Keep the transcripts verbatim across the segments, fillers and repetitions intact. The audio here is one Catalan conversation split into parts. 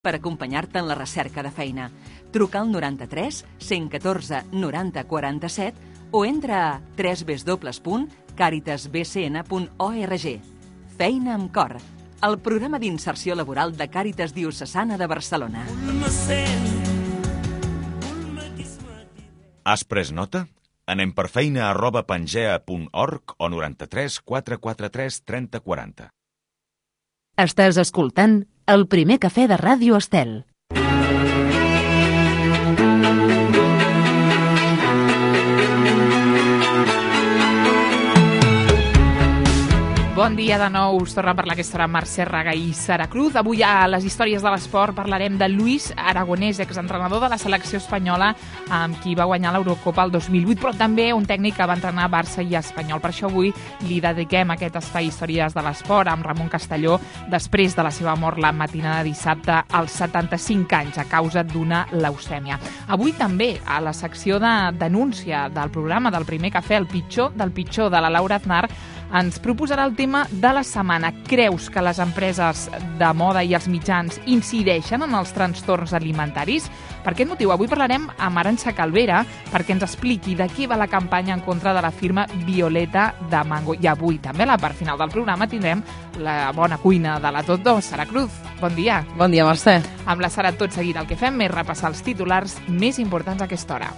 per acompanyar-te en la recerca de feina. Truca al noranta-tres cent catorze noranta quaranta-set o entra a w w w punt càritas b c n punt org. Feina amb cor, el programa d'inserció laboral de Càritas Diocesana de Barcelona. Has pres nota? Anem per feina arroba pangea punt org o noranta-tres quatre quatre tres trenta quaranta. Estàs escoltant El primer cafè de Ràdio Estel. Bon dia de nou, us torna a parlar aquesta hora Mercè Raga i Sara Cruz. Avui a les històries de l'esport parlarem de Luis Aragonés, exentrenador de la selecció espanyola amb qui va guanyar l'Eurocopa el dos mil vuit, però també un tècnic que va entrenar Barça i Espanyol. Per això avui li dediquem aquest espai Històries de l'Esport amb Ramon Castelló després de la seva mort la matinada de dissabte als setanta-cinc anys a causa d'una leucèmia. Avui també a la secció de denúncia del programa del Primer Cafè, el pitjor del pitjor de la Laura Aznar, ens proposarà el tema de la setmana. Creus que les empreses de moda i els mitjans incideixen en els trastorns alimentaris? Per aquest motiu, avui parlarem amb Arantxa Calvera perquè ens expliqui de què va la campanya en contra de la firma Violeta de Mango. I avui, també a la part final del programa, tindrem la bona cuina de la Tot dos, Sara Cruz. Bon dia. Bon dia, Mercè. Amb la Sara tot seguit el que fem és repassar els titulars més importants a aquesta hora.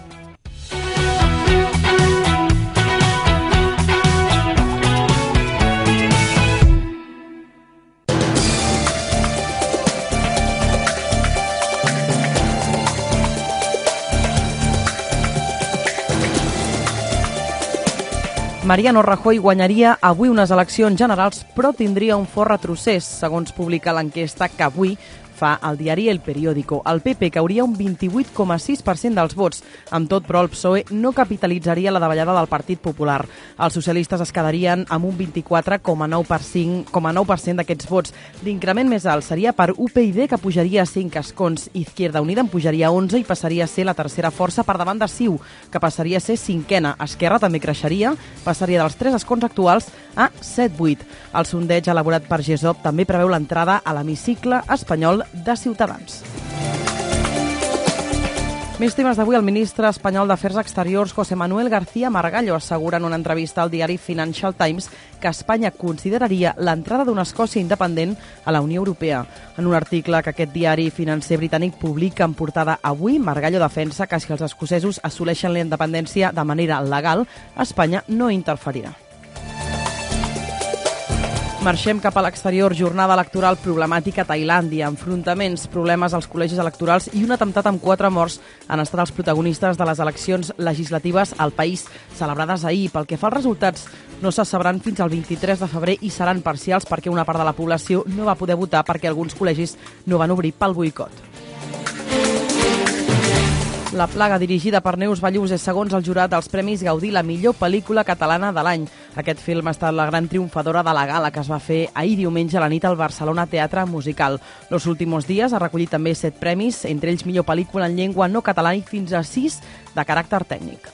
Mariano Rajoy guanyaria avui unes eleccions generals, però tindria un fort retrocés, segons publica l'enquesta que avui fa el diari El Periódico. El P P cauria un vint-i-vuit coma sis per cent dels vots. Amb tot, però, el P S O E no capitalitzaria la davallada del Partit Popular. Els socialistes es quedarien amb un vint-i-quatre coma nou per cent d'aquests vots. L'increment més alt seria per U P YD, que pujaria a cinc escons. Izquierda Unida en pujaria a onze i passaria a ser la tercera força per davant de C I U, que passaria a ser cinquena. Esquerra també creixeria, passaria dels tres escons actuals a set vuit. El sondeig elaborat per GESOP també preveu l'entrada a l'hemicicle espanyol de Ciutadans. Més temes d'avui. El ministre espanyol d'Afers Exteriors, José Manuel García Margallo, assegura en una entrevista al diari Financial Times que Espanya consideraria l'entrada d'una Escòcia independent a la Unió Europea. En un article que aquest diari financer britànic publica en portada avui, Margallo defensa que si els escocesos assoleixen la independència de manera legal, Espanya no interferirà. Marxem cap a l'exterior. Jornada electoral problemàtica a Tailàndia. Enfrontaments, problemes als col·legis electorals i un atemptat amb quatre morts han estat els protagonistes de les eleccions legislatives al país, celebrades ahir. Pel que fa als resultats, no se sabran fins al vint-i-tres de febrer i seran parcials perquè una part de la població no va poder votar perquè alguns col·legis no van obrir pel boicot. La plaga, dirigida per Neus Ballús, és, segons el jurat dels Premis Gaudí, la millor pel·lícula catalana de l'any. Aquest film ha estat la gran triomfadora de la gala que es va fer ahir diumenge a la nit al Barcelona Teatre Musical. Los Últimos Días ha recollit també set premis, entre ells millor pel·lícula en llengua no catalana i fins a sis de caràcter tècnic.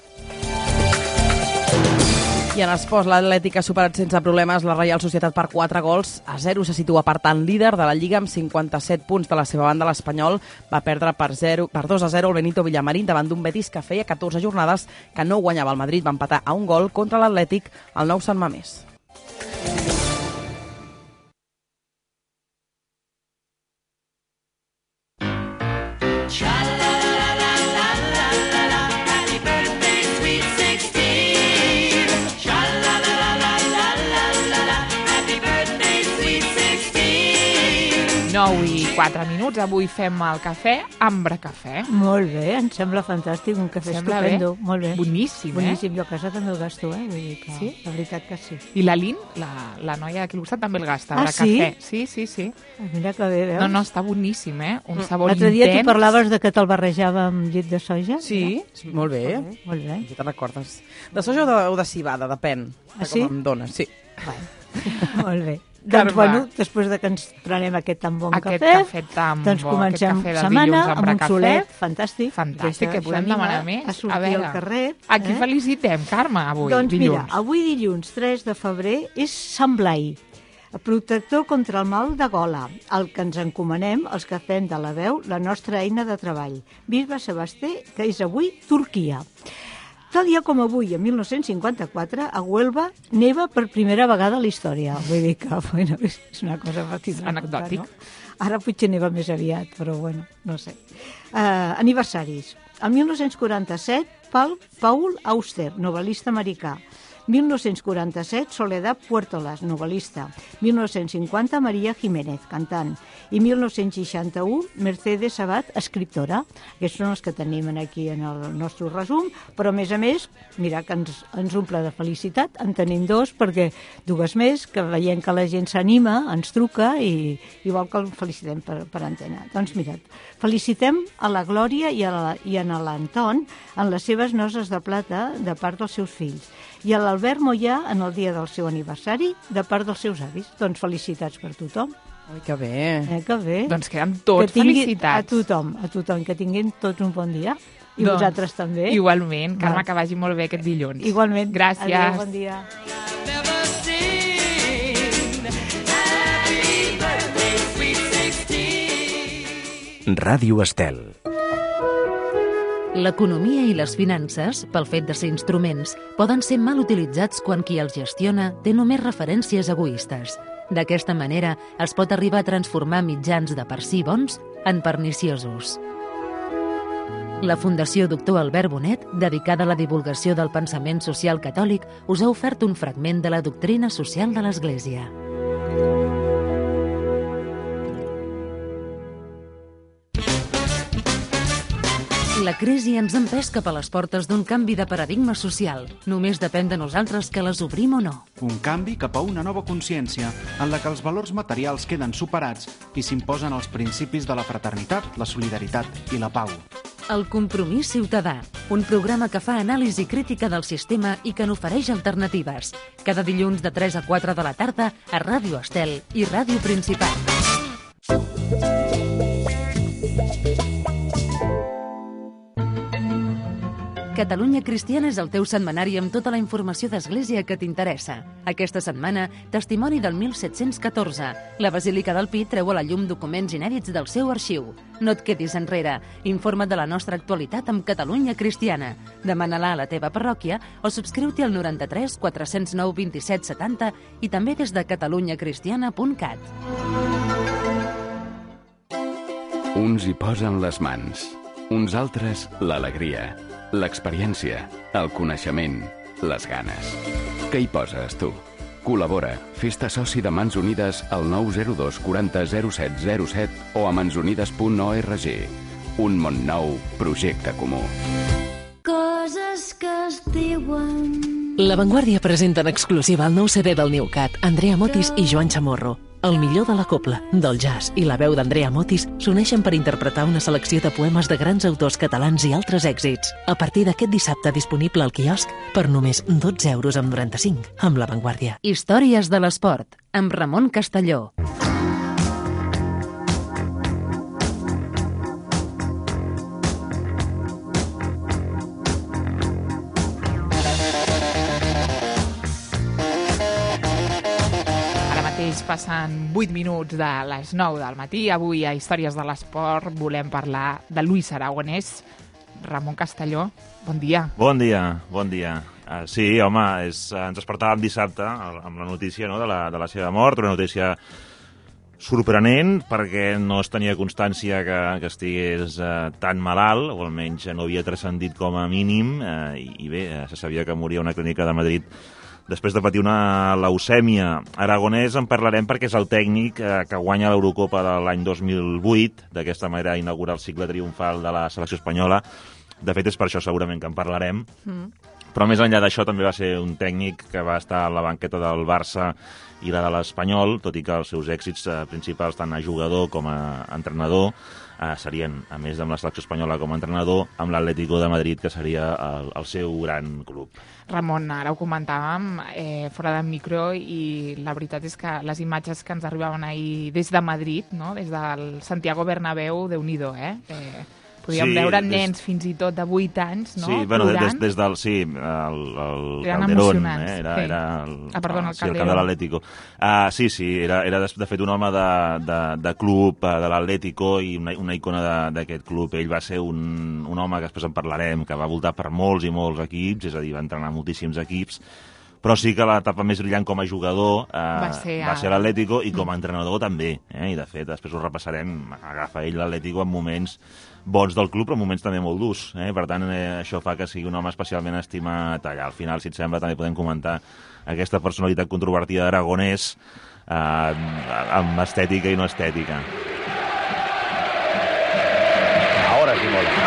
I en esports, l'Atlètic ha superat sense problemes la Reial Societat per quatre gols a zero. Se situa, per tant, líder de la Lliga amb cinquanta-set punts. De la seva banda, l'Espanyol va perdre per, zero, per dos a zero el Benito Villamarín davant d'un Betis que feia catorze jornades que no guanyava. El Madrid va empatar a un gol contra l'Atlètic al Nou Sant Mamés. nou i quatre minuts. Avui fem el cafè Ambra Cafè. Molt bé, em sembla fantàstic, un cafè Sembla estupendo. Bé? Molt bé. Boníssim, Boníssim, eh? jo a casa també el gasto, eh? Vull dir que, sí? La veritat que sí. I la Lin, la, la noia d'aquí al costat, també el gasta, Ah, Ambra sí? Cafè. Sí, sí, sí. Mira que bé, veus? No, no, està boníssim, eh? Un sabor L'altre dia intens. tu parlaves de que te'l barrejava amb llet de soja. Sí, no? molt bé. Molt bé, molt bé. Ja te'n recordes. De soja o de, o de cibada, depèn. Ah, de sí? Com em dones, sí. Bueno, molt bé. Carme. Doncs, bueno, després de que ens prenem aquest tan bon Aquest cafè, cafè tan doncs bo, comencem aquest cafè de setmana dilluns, amb Ambra un Cafè. solet fantàstic. Fantàstic, que Això podem anima demanar més. A sortir al carrer. A qui eh? felicitem, Carme, avui, Doncs dilluns? mira, avui dilluns tres de febrer és Sant Blai. Protector contra el mal de gola, el que ens encomanem els que fem de la veu la nostra eina de treball. Bisbe Sebastià, que és avui Turquia. Tal dia com avui, en mil nou-cents cinquanta-quatre, a Huelva neva per primera vegada a la història. Vull dir que bueno, és una cosa fàcil. Anecdòtic. No? Ara potser neva més aviat, però bueno, no sé. Uh, aniversaris. En mil nou-cents quaranta-set, Paul Auster, novel·lista americà. mil nou-cents quaranta-set, Soledad Puertolas, novel·lista. mil nou-cents cinquanta, María Jiménez, cantant. I mil nou-cents seixanta-u, Mercedes Sabat, escriptora. Aquests són els que tenim aquí en el nostre resum, però a més a més, mira que ens, ens omple de felicitat, en tenim dos, perquè dues més, que veiem que la gent s'anima, ens truca i, i vol que el felicitem per, per antena. Doncs mira't, felicitem a la Glòria i a, la, i a l'Anton en les seves noces de plata de part dels seus fills i a l'Albert Mollà en el dia del seu aniversari de part dels seus avis. Doncs felicitats per tothom. Ai, que bé. Eh, que bé. Doncs queden tots felicitats. A tothom, a tothom, que tinguin tots un bon dia. I doncs, vosaltres també. Igualment. Carme, que vagi molt bé aquest dilluns. Igualment. Gràcies. Adéu, bon dia. Ràdio Estel. L'economia i les finances, pel fet de ser instruments, poden ser mal utilitzats quan qui els gestiona té només referències egoistes. D'aquesta manera, es pot arribar a transformar mitjans de per si bons en perniciosos. La Fundació Doctor Albert Bonet, dedicada a la divulgació del pensament social catòlic, us ha ofert un fragment de la doctrina social de l'Església. La crisi ens ha empès cap a les portes d'un canvi de paradigma social. Només depèn de nosaltres que les obrim o no. Un canvi cap a una nova consciència, en la que els valors materials queden superats i s'imposen els principis de la fraternitat, la solidaritat i la pau. El Compromís Ciutadà, un programa que fa anàlisi crítica del sistema i que n'ofereix alternatives. Cada dilluns de tres a quatre de la tarda a Ràdio Estel i Ràdio Principat. Catalunya Cristiana és el teu setmanari amb tota la informació d'Església que t'interessa. Aquesta setmana, testimoni del mil set-cents catorze. La Basílica del Pi treu a la llum documents inèdits del seu arxiu. No et quedis enrere. Informa't de la nostra actualitat amb Catalunya Cristiana. Demana-la a la teva parròquia o subscriu-t'hi al noranta-tres quatre cents nou vint-i-set setanta i també des de catalunya cristiana punt cat. Uns hi posen les mans, uns altres l'alegria, l'experiència, el coneixement, les ganes. Què hi poses, tu? Col·labora. Fes-te soci de Mans Unides al nou zero dos quaranta zero set zero set o a mansunides punt org. Un món nou, projecte comú. Coses que es diuen... La Vanguardia presenta en exclusiva el nou C D del Neucat, Andrea Motis i Joan Chamorro. El millor de la copla, del jazz i la veu d'Andrea Motis s'uneixen per interpretar una selecció de poemes de grans autors catalans i altres èxits. A partir d'aquest dissabte disponible al quiosc per només dotze euros amb noranta-cinc, amb La Vanguardia. Històries de l'esport, amb Ramon Castelló. Passen vuit minuts de les nou del matí. Avui a Històries de l'Esport volem parlar de Luis Aragonés. Ramon Castelló, bon dia. Bon dia, bon dia. Uh, sí, home, és, uh, ens despertàvem dissabte amb la notícia, no?, de, la, de la seva mort, una notícia sorprenent perquè no es tenia constància que, que estigués uh, tan malalt, o almenys no havia transcendit com a mínim, uh, i, i bé, uh, se sabia que moria a una clínica de Madrid després de patir una leucèmia. Aragonès en parlarem perquè és el tècnic eh, que guanya l'Eurocopa de l'any dos mil vuit, d'aquesta manera inaugura el cicle triomfal de la selecció espanyola. De fet, és per això segurament que en parlarem. Mm. Però més enllà d'això també va ser un tècnic que va estar a la banqueta del Barça i la de l'Espanyol, tot i que els seus èxits eh, principals, tant a jugador com a entrenador, eh, serien, a més amb la selecció espanyola com a entrenador, amb l'Atlético de Madrid, que seria el, el seu gran club. Ramon, ara ho comentàvem eh, fora de micro i la veritat és que les imatges que ens arribaven ahir des de Madrid, no?, des del Santiago Bernabéu, Déu-n'hi-do, eh? eh Podríem Sí, veure des- nens fins i tot de vuit anys, no? Sí, bueno, des, plorant. des del... Sí, el, el Eren Calderón, emocionants, eh? Era, sí. era el, Ah, perdona, el sí, el cap Calderón. de l'Atlético. Uh, sí, sí, era, era de, de fet un home de, de, de club, uh, de l'Atlético, i una, una icona de- d'aquest club. Ell va ser un, un home que després en parlarem, que va voltar per molts i molts equips, és a dir, va entrenar moltíssims equips, però sí que l'etapa més brillant com a jugador eh, Va ser va a- ser l'Atlético, i com a entrenador també, eh? I de fet, després ho repassarem, agafa ell l'Atlético en moments bons del club, però en moments també molt durs, eh? Per tant, eh, això fa que sigui un home especialment estimat allà. Al final, si et sembla, també podem comentar aquesta personalitat controvertida d'Aragonès, eh, amb estètica i no estètica. Ahora sí mola.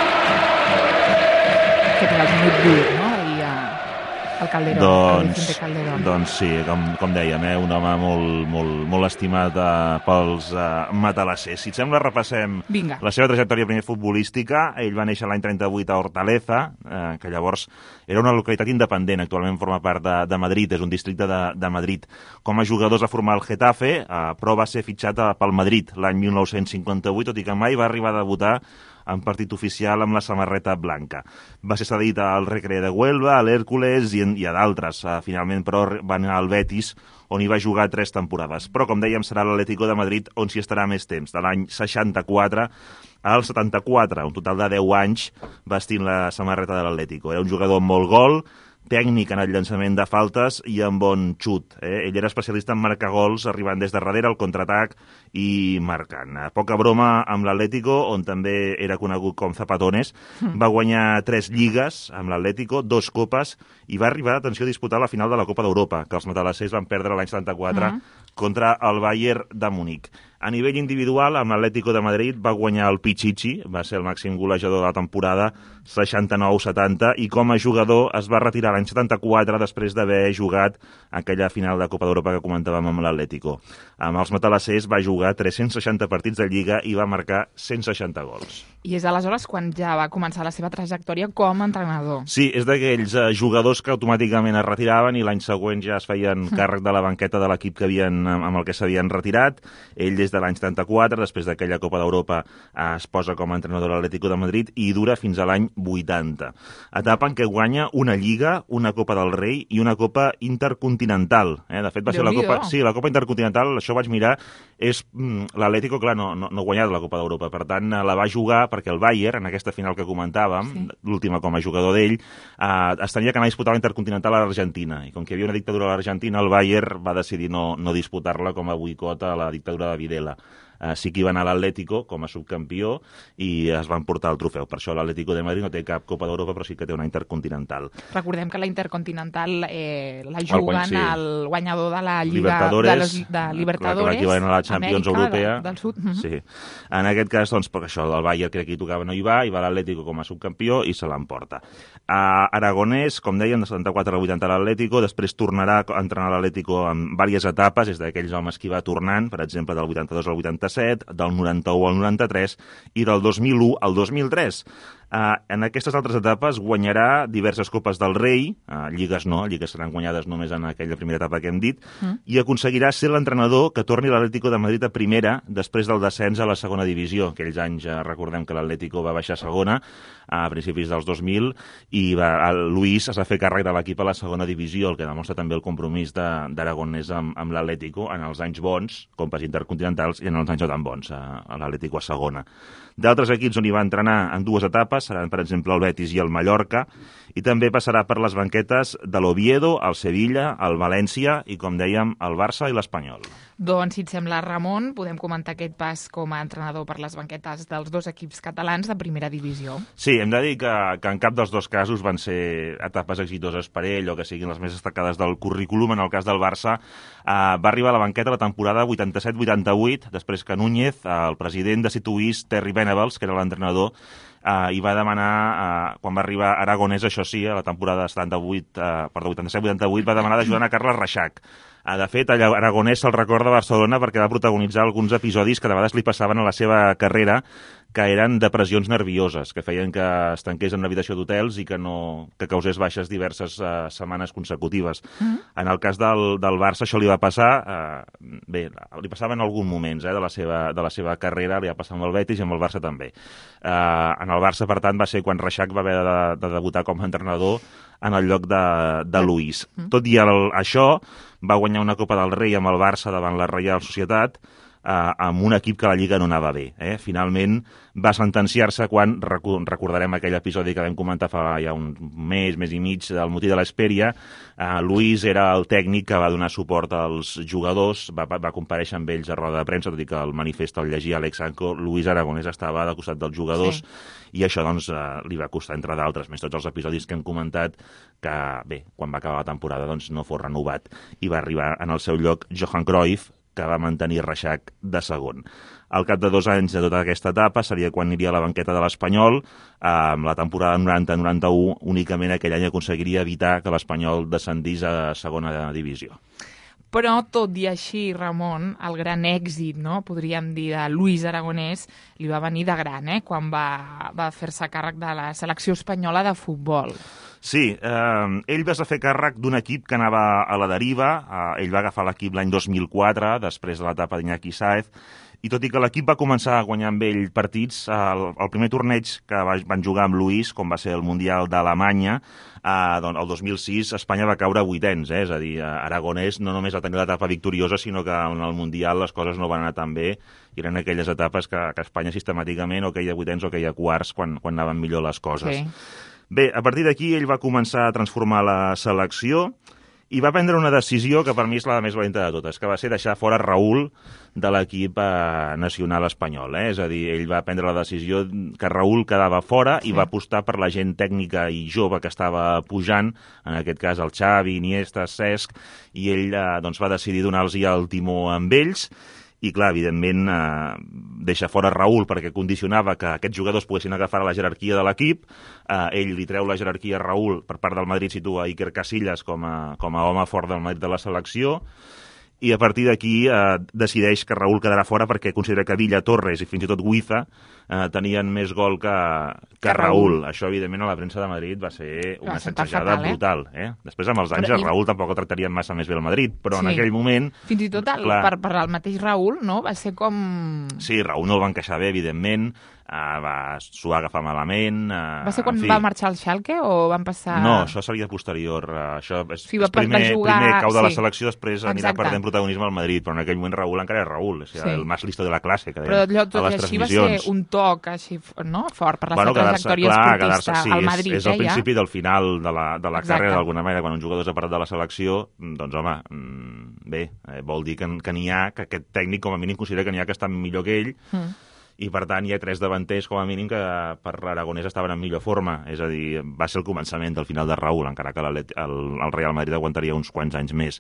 Que era el minut vuit, no? I uh, el Calderón, el Doncs, Vicente Calderón. doncs sí, com, com dèiem, eh, un home molt, molt, molt estimat eh, pels eh, matalassers. Si et sembla, repassem Vinga. la seva trajectòria primer futbolística. Ell va néixer l'any trenta-vuit a Hortaleza, eh, que llavors era una localitat independent, actualment forma part de, de Madrid, és un districte de, de Madrid. Com a jugador es va formar al Getafe, eh, però va ser fitxat a, pel Madrid l'any mil nou-cents cinquanta-vuit, tot i que mai va arribar a debutar en partit oficial amb la samarreta blanca. Va ser cedit al Recre de Huelva, a l'Hèrcules i, en- i a d'altres. Uh, finalment, però, va anar al Betis, on hi va jugar tres temporades. Però, com dèiem, serà l'Atlético de Madrid on s'hi estarà més temps, de l'any seixanta-quatre al setanta-quatre, un total de deu anys vestint la samarreta de l'Atlético. Era un jugador amb molt gol, tècnic en el llançament de faltes i amb bon xut. Eh? Ell era especialista en marcar gols, arribant des de darrere al contraatac i marcant. Eh, Poca broma amb l'Atlético, on també era conegut com Zapatones. Va guanyar tres lligues amb l'Atlético, dos copes, i va arribar, atenció, a disputar la final de la Copa d'Europa, que els matalassers van perdre l'any setanta-quatre Mhm. contra el Bayern de Múnich. A nivell individual, amb l'Atlético de Madrid va guanyar el Pichichi, va ser el màxim golejador de la temporada, seixanta-nou setanta, i com a jugador es va retirar l'any setanta-quatre després d'haver jugat aquella final de Copa d'Europa que comentàvem amb l'Atlético. Amb els matalassers va jugar tres-cents seixanta partits de Lliga i va marcar cent seixanta gols. I és aleshores quan ja va començar la seva trajectòria com a entrenador. Sí, és d'aquells eh, jugadors que automàticament es retiraven i l'any següent ja es feien càrrec de la banqueta de l'equip que havien, amb el que s'havien retirat. Ell des de l'any setanta-quatre, després d'aquella Copa d'Europa, eh, es posa com a entrenador de l'Atlético de Madrid i dura fins a l'any vuitanta. Etapa en què guanya una Lliga, una Copa del Rei i una Copa intercontinental. Eh? De fet, va ser la Déu-n'hi-do. Copa... Sí, la Copa intercontinental, això ho vaig mirar, és mm, l'Atlético, clar, no, no, no ha guanyat la Copa d'Europa, per tant, eh, la va jugar perquè el Bayern, en aquesta final que comentàvem, Sí. l'última com a jugador d'ell, eh, es tenia que anar a disputar la Intercontinental a l'Argentina, i com que hi havia una dictadura a l'Argentina, el Bayern va decidir no, no disputar-la com a boicot a la dictadura de Videla. Uh, sí que hi va anar a l'Atlético com a subcampió i es van portar el trofeu. Per això l'Atlético de Madrid no té cap Copa d'Europa, però sí que té una Intercontinental. Recordem que la Intercontinental eh, la El juguen guany, sí. el guanyador de la Lliga Libertadores, de, los, de Libertadores, l'equivalent a la Champions Amèrica, Europea. de, del Sud. Mhm. Sí. En aquest cas, doncs, perquè això, el Bayern crec que hi tocava no hi va, i va l'Atlético com a subcampió i se l'emporta. A Aragonès, com dèiem, de setanta-quatre al vuitanta a l'Atlético, després tornarà a entrenar l'Atlético en diverses etapes, és d'aquells homes que hi va tornant, per exemple, del vuitanta-dos al vuitanta-set, del noranta-u al noranta-tres i del dos mil u al dos mil tres. Uh, en aquestes altres etapes guanyarà diverses Copes del Rei, uh, lligues no, lligues seran guanyades només en aquella primera etapa que hem dit, Mm. i aconseguirà ser l'entrenador que torni l'Atlético de Madrid a primera després del descens a la segona divisió. Aquells anys, uh, recordem que l'Atlético va baixar a segona a principis dels dos mil i va, el Luis es va fer càrrec de l'equip a la segona divisió, el que demostra també el compromís de- d'Aragonès amb, amb l'Atlético en els anys bons, compes intercontinentals, i en els anys no tan bons, a, a l'Atlético a segona. D'altres equips on hi va entrenar en dues etapes seran, per exemple, el Betis i el Mallorca, i també passarà per les banquetes de l'Oviedo, el Sevilla, el València i, com dèiem, el Barça i l'Espanyol. Doncs, si et sembla, Ramon, podem comentar aquest pas com a entrenador per les banquetes dels dos equips catalans de primera divisió. Sí, hem de dir que, que en cap dels dos casos van ser etapes exitoses per ell o que siguin les més destacades del currículum. En el cas del Barça, eh, va arribar a la banqueta la temporada vuitanta-set vuitanta-vuit, després que Núñez, eh, el president, destituís Terry Venables, que era l'entrenador, Uh, i va demanar, uh, quan va arribar Aragonès, això sí, a la temporada setanta-vuit, uh, perdó, vuitanta-set vuitanta-vuit, va demanar d'ajudar a Carles Reixac. Uh, de fet, allà Aragonès se'l recorda a Barcelona perquè va protagonitzar alguns episodis que de vegades li passaven a la seva carrera, que eren depressions nervioses, que feien que es tanqués en una habitació d'hotels i que no que causés baixes diverses uh, setmanes consecutives. Mm. En el cas del, del Barça això li va passar, uh, bé, li passava en alguns moments eh, de, la seva, de la seva carrera, li va passar amb el Betis i amb el Barça també. Uh, en el Barça, per tant, va ser quan Reixac va haver de, de debutar com a entrenador en el lloc de, de Luís. Mm. Tot i el, això, va guanyar una Copa del Rei amb el Barça davant la Reial Societat, Uh, amb un equip que la Lliga no anava bé. Eh? Finalment va sentenciar-se quan, recordarem aquell episodi que vam comentar fa ja un mes, mes i mig, del Motí de l'Hespèria, uh, Luís era el tècnic que va donar suport als jugadors, va, va, va comparèixer amb ells a roda de premsa, tot i que el manifest el llegia Alex Anco, Luís Aragonès estava al costat dels jugadors, sí. I això doncs, uh, li va costar, entre d'altres, més tots els episodis que hem comentat, que bé, quan va acabar la temporada doncs, no fos renovat, i va arribar en el seu lloc Johan Cruyff, que va mantenir Reixac de segon. Al cap de dos anys de tota aquesta etapa seria quan aniria a la banqueta de l'Espanyol. Amb la temporada noranta noranta-u, únicament aquell any aconseguiria evitar que l'Espanyol descendís a segona divisió. Però, tot i així, Ramon, el gran èxit, no?, podríem dir, de Luís Aragonès, li va venir de gran, eh?, quan va, va fer-se càrrec de la selecció espanyola de futbol. Sí, eh, ell va fer càrrec d'un equip que anava a la deriva, eh, ell va agafar l'equip l'any dos mil quatre, després de l'etapa d'Iñaki Sáez, i tot i que l'equip va començar a guanyar amb ell partits, el, el primer torneig que va, van jugar amb Luís, com va ser el Mundial d'Alemanya, eh, doncs, el dos mil sis Espanya va caure a vuitens, eh? És a dir, Aragonès no només va tenir l'etapa victoriosa, sinó que en el Mundial les coses no van anar tan bé, i eren aquelles etapes que, que Espanya sistemàticament o queia vuitens o queia quarts quan, quan anaven millor les coses. Sí. Bé, a partir d'aquí ell va començar a transformar la selecció i va prendre una decisió que per mi és la més valenta de totes, que va ser deixar fora Raúl de l'equip eh, nacional espanyol. Eh? És a dir, ell va prendre la decisió que Raúl quedava fora i sí. va apostar per la gent tècnica i jove que estava pujant, en aquest cas el Xavi, Iniesta, Cesc, i ell eh, doncs va decidir donar-los el timó amb ells. I, clar, evidentment, eh, deixa fora Raúl perquè condicionava que aquests jugadors poguessin agafar la jerarquia de l'equip. Eh, ell li treu la jerarquia a Raúl, per part del Madrid situa Iker Casillas com a, com a home fort del Madrid de la selecció, i a partir d'aquí eh, decideix que Raúl quedarà fora perquè considera que Villa, Torres i fins i tot Huiza eh, tenien més gol que, que, que Raúl. Raúl. Això, evidentment, a la premsa de Madrid va ser una sacsejada fatal, eh? brutal. Eh? Després, amb els anys, però, el Raúl i... tampoc el tractarien massa més bé el Madrid, però sí. en aquell moment... Fins i tot el, clar... per, per el mateix Raúl, no? Va ser com... Sí, Raúl no el va encaixar bé, evidentment, uh, va, s'ho va agafar malament... Uh, va ser quan va marxar al Schalke o van passar... No, això seria posterior. Uh, això és, sí, és primer, jugar... primer cau de sí. la selecció, després Exacte. anirà perdent protagonisme al Madrid, però en aquell moment Raúl encara és Raúl, és sí. el més listo de la classe, que però allò, tot i així va ser un toc així, no? fort per la bueno, seva trajectòria esportista sí, al Madrid. És, és el principi del final de la, de la carrera, d'alguna manera, quan un jugador és apartat de la selecció, doncs home, bé, eh, vol dir que, que n'hi ha, que aquest tècnic com a mínim considera que n'hi ha que estan millor que ell, mm. i per tant hi ha tres davanters com a mínim que per l'Aragonès estaven en millor forma, és a dir, va ser el començament del final de Raúl, encara que el, el Real Madrid aguantaria uns quants anys més.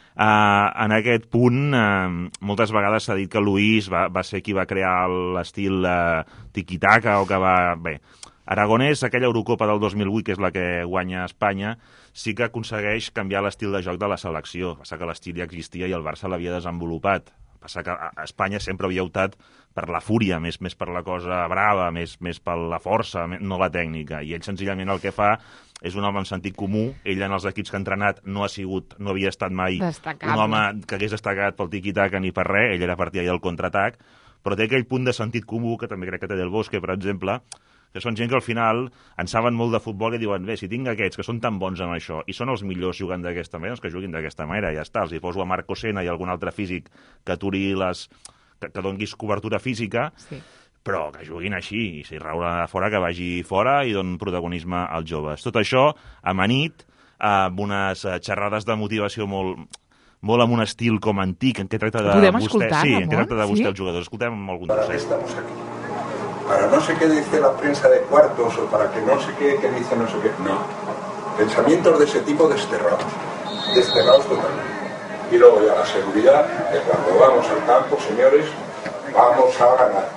Uh, en aquest punt, uh, moltes vegades s'ha dit que Luís va, va ser qui va crear l'estil uh, tiki-taka o que va... Bé, Aragonès, aquella Eurocopa del dos mil vuit, que és la que guanya Espanya, sí que aconsegueix canviar l'estil de joc de la selecció. Passa que l'estil ja existia i el Barça l'havia desenvolupat. Passa que a Espanya sempre havia optat per la fúria, més, més per la cosa brava, més, més per la força, no la tècnica. I ell senzillament el que fa és un home amb sentit comú. Ell en els equips que ha entrenat no ha sigut, no havia estat mai Destacable. un home que hagués destacat pel tiqui-taca ni per res. Ell era partidari del contraatac, però té aquell punt de sentit comú que també crec que té Del Bosque, per exemple, que són gent que al final en saben molt de futbol i diuen, bé, si tinc aquests que són tan bons en això i són els millors jugant d'aquesta manera, doncs que juguin d'aquesta manera, ja està. Els hi poso a Marco Sena i algun altre físic que aturi les... que, que donguis cobertura física, sí. però que juguin així, i si Raúl a fora, que vagi fora i don protagonisme als joves. Tot això amanit amb unes xerrades de motivació molt... molt amb un estil com antic, en què tracta de Podem vostè... escoltar, sí, Ramon? en què tracta de vostè sí? els jugadors. Escoltem algun Para qué estamos aquí. Para no sé qué dice la prensa de cuartos o para que no sé qué, que dice no sé qué. No. Pensamientos de ese tipo desterrados. Desterrados totalmente. Y luego ya la seguridad, que cuando vamos al campo, señores, vamos a ganar.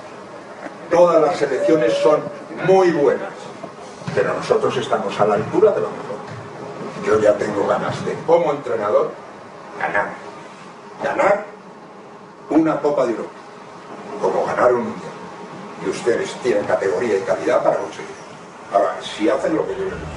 Todas las selecciones son muy buenas, pero nosotros estamos a la altura de lo mejor. Yo ya tengo ganas de, como entrenador, ganar. Ganar una Copa de Europa, como ganar un Mundial. y ustedes tienen categoría y calidad para conseguirlo. Ahora, si hacen lo que yo les digo.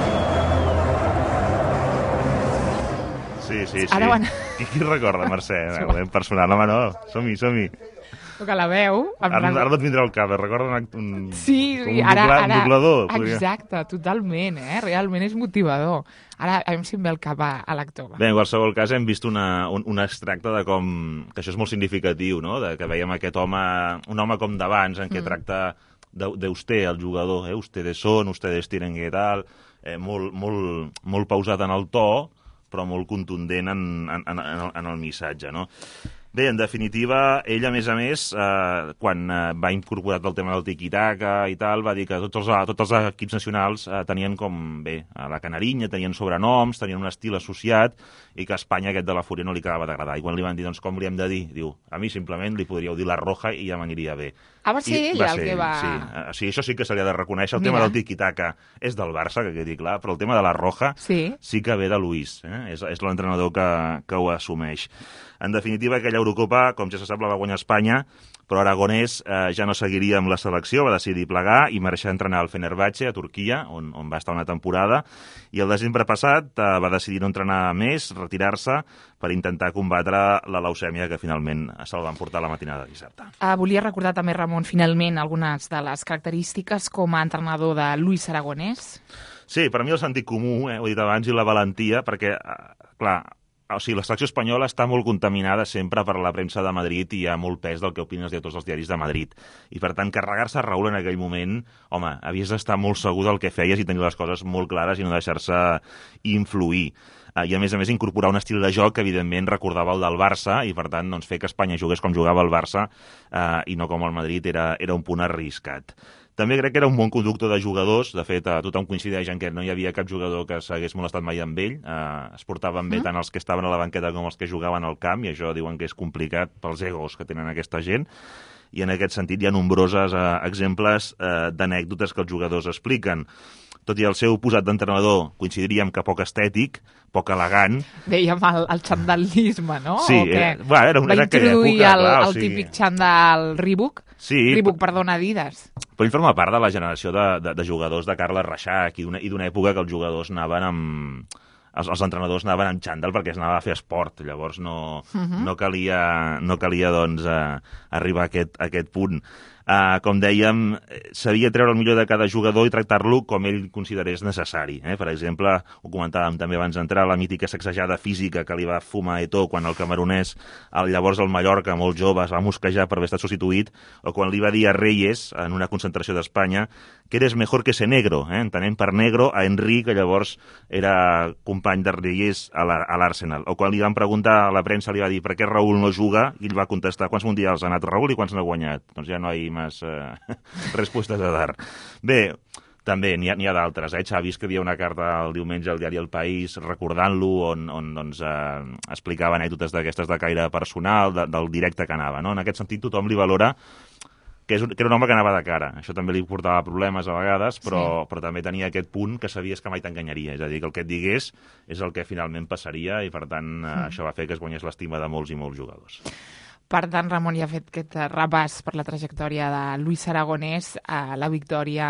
Sí, sí, sí. Ara van... Qui, qui recorda, Mercè? Un personal, home, no. Som-hi, som-hi. Que la veu... Ara, ara no et vindrà al cap, recorda un, un, sí, un, ara, dobla, ara, un doblador. Exacte, totalment, eh? Realment és motivador. Ara, a mi si em ve el cap a, a l'actor. Bé, en qualsevol cas, hem vist una, un, un extracte de com... que això és molt significatiu, no?, de que veiem aquest home, un home com d'abans, en què mm. tracta de, de usted, el jugador, eh? Ustedes son, ustedes tienen que tal... Eh, molt, molt, molt pausat en el to, però molt contundent en, en, en, el, en el missatge, no? Bé, en definitiva, ell, a més a més, eh, quan eh, va incorporar el tema del tiki-taka i tal, va dir que tots els, tots els equips nacionals eh, tenien com, bé, a la canarinya, tenien sobrenoms, tenien un estil associat, i que a Espanya aquest de la Fúria no li acabava d'agradar. I quan li van dir, doncs, com li hem de dir? Diu, a mi simplement li podríeu dir la Roja i ja m'aniria bé. Ah, va ser ell el que va... Sí, uh, sí, això sí que se li ha de reconèixer. El Mira. tema del tiki-taka és del Barça, que quedi clar, però el tema de la Roja sí, sí que ve de Luis. Eh? És, és l'entrenador que, que ho assumeix. En definitiva, aquella Eurocopa, com ja se sap, la va guanyar Espanya, però Aragonès eh, ja no seguiria amb la selecció, va decidir plegar i marxar a entrenar al Fenerbahçe, a Turquia, on, on va estar una temporada, i el desembre passat eh, va decidir no entrenar més, retirar-se, per intentar combatre la leucèmia que finalment se'l van portar la matinada de dissabte. Uh, volia recordar també, Ramon, finalment algunes de les característiques com a entrenador de Luis Aragonès. Sí, per mi el sentit comú, eh, ho he dit abans, i la valentia, perquè, eh, clar, o sigui, la selecció espanyola està molt contaminada sempre per la premsa de Madrid i hi ha molt pes del que opines de tots els diaris de Madrid. I, per tant, carregar-se a Raúl en aquell moment, home, havies d'estar molt segur del que feies i tenir les coses molt clares i no deixar-se influir. I, a més a més, incorporar un estil de joc que, evidentment, recordava el del Barça i, per tant, doncs, fer que Espanya jugués com jugava el Barça eh, i no com el Madrid era, era un punt arriscat. També crec que era un bon conductor de jugadors. De fet, eh, tothom coincideix en que no hi havia cap jugador que s'hagués molestat mai amb ell. Eh, es portaven bé mm. tant els que estaven a la banqueta com els que jugaven al camp, i això diuen que és complicat pels egos que tenen aquesta gent. I en aquest sentit hi ha nombroses eh, exemples eh, d'anècdotes que els jugadors expliquen. Tot i el seu posat d'entrenador, coincidiríem que poc estètic, poc elegant. Dèiem el, el xandalisme, no? Sí, era, bueno, era, va era introduir època, el, clar, el o sigui... típic xandall Reebok. Sí, Reebok, perdona, Adidas. Però ell forma part de la generació de, de, de jugadors de Carles Reixac i d'una època que els jugadors anaven amb... Els, els entrenadors anaven en xandall perquè es anava a fer esport, llavors no, uh-huh. no calia, no calia doncs, eh, arribar a aquest, a aquest punt. Uh, com dèiem, sabia treure el millor de cada jugador i tractar-lo com ell considerés necessari. Eh? Per exemple, ho comentàvem també abans d'entrar, la mítica sacsejada física que li va fumar a Eto'o quan el camaronès, el, llavors el Mallorca, molt jove, es va mosquejar per haver estat substituït, o quan li va dir a Reyes, en una concentració d'Espanya, que eres mejor que ese negro, eh? entenent per negro a Henry, que llavors era company de Reyes a l'Arsenal. O quan li van preguntar a la premsa, li va dir per què Raúl no juga, i ell va contestar quants mundials ha anat Raúl i quants n'ha guanyat. Doncs ja no hi ha més eh, respostes a dar. Bé, també n'hi ha, n'hi ha d'altres. Eh? Xavi escrivia una carta el diumenge al diari El País recordant-lo, on, on doncs, eh, explicava anècdotes d'aquestes de caire personal, de, del directe que anava. No? En aquest sentit, tothom li valora que, és un, que era un home que anava de cara. Això també li portava problemes a vegades, però, sí. però també tenia aquest punt que sabies que mai t'enganyaria. És a dir, que el que et digués és el que finalment passaria i, per tant, eh, mm. això va fer que es guanyés l'estima de molts i molts jugadors. Per tant, Ramon ja ha fet aquest repàs per la trajectòria de Luis Aragonès, a la victòria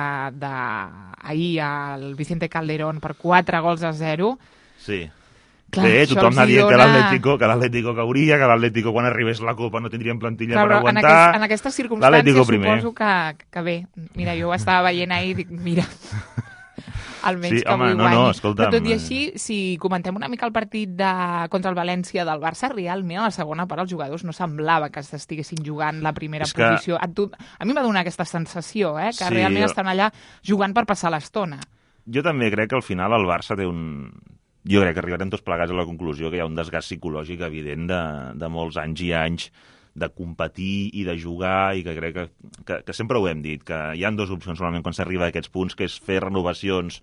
d'ahir al Vicente Calderón per quatre gols a zero. Sí. Clar, bé, tothom ha dit dona... que l'Atlético que l'Atlético cauria, que l'Atlético quan arribés la Copa no tindrien plantilla Clar, per aguantar. En, aquest, en aquestes circumstàncies suposo que, que bé. Mira, jo ho estava veient ahir i dic, mira, almenys sí, que home, avui no, guanyi. no, escolta'm. Però tot i així, si comentem una mica el partit de, contra el València del Barça, realment a la segona part els jugadors no semblava que estiguessin jugant la primera és que... posició. A, tu, a mi m'ha donat aquesta sensació, eh, que sí, realment jo... estan allà jugant per passar l'estona. Jo també crec que al final el Barça té un... Jo crec que arribarem tots plegats a la conclusió que hi ha un desgast psicològic evident de, de molts anys i anys de competir i de jugar, i que crec que, que, que sempre ho hem dit, que hi ha dues opcions normalment quan s'arriba a aquests punts, que és fer renovacions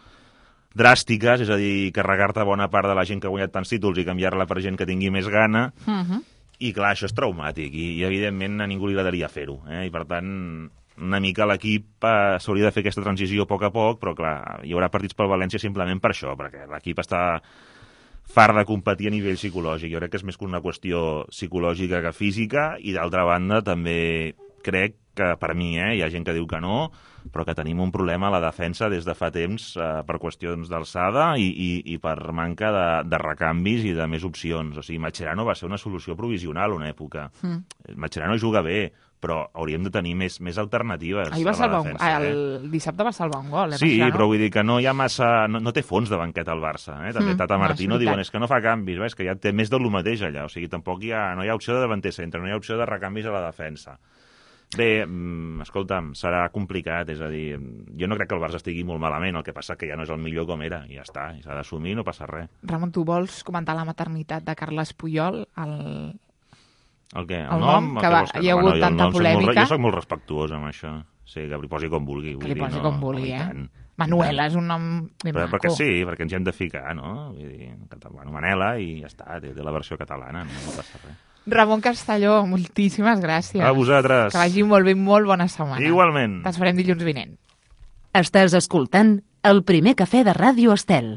dràstiques, és a dir, carregar-te bona part de la gent que ha guanyat tants títols i canviar-la per gent que tingui més gana, Uh-huh. i clar, això és traumàtic, i, i evidentment a ningú li agradaria fer-ho, eh? I per tant, una mica l'equip eh, s'hauria de fer aquesta transició a poc a poc, però clar, hi haurà partits pel València simplement per això, perquè l'equip està fart de competir a nivell psicològic. Jo crec que és més que una qüestió psicològica que física, i d'altra banda també crec que per mi, eh, hi ha gent que diu que no, però que tenim un problema a la defensa des de fa temps eh, per qüestions d'alçada i, i, i per manca de, de recanvis i de més opcions. O sigui, Mascherano va ser una solució provisional una època. Mm. Mascherano juga bé, però hauríem de tenir més, més alternatives. Ahir va a la salvar defensa, un, eh? el dissabte va salvar un gol, eh? Sí, Mascherano. però vull dir que no hi ha massa... No, no té fons de banqueta al Barça, eh? També Mm, Tata no, Martino és diuen veritat. és que no fa canvis, ves? Que ja té més de lo mateix allà. O sigui, tampoc hi ha, no hi ha opció de davanter centre, no hi ha opció de recanvis a la defensa. Bé, mm, escolta'm, serà complicat, és a dir, jo no crec que el Barça estigui molt malament, el que passa que ja no és el millor com era, i ja està, i s'ha d'assumir, no passa res. Ramon, tu vols comentar la maternitat de Carles Puyol? El... El què? El, El nom? nom, El que va- vols hi ha no, hagut jo el tanta nom soc molt- polèmica. Jo soc molt respectuós amb això. Sí, que li posi com vulgui. Que li vull dir, posi no, com vulgui, i eh? tant. Manuela és un nom ben Però, maco. perquè sí, perquè ens hi hem de ficar, no? Vull dir, cata- bueno, Manela i ja està, té, té la versió catalana, no, no passa res. Ramon Castelló, moltíssimes gràcies. A vosaltres. Que vagi molt bé, molt bona setmana. Igualment. T'esperem dilluns vinent. Estàs escoltant el primer cafè de Ràdio Estel.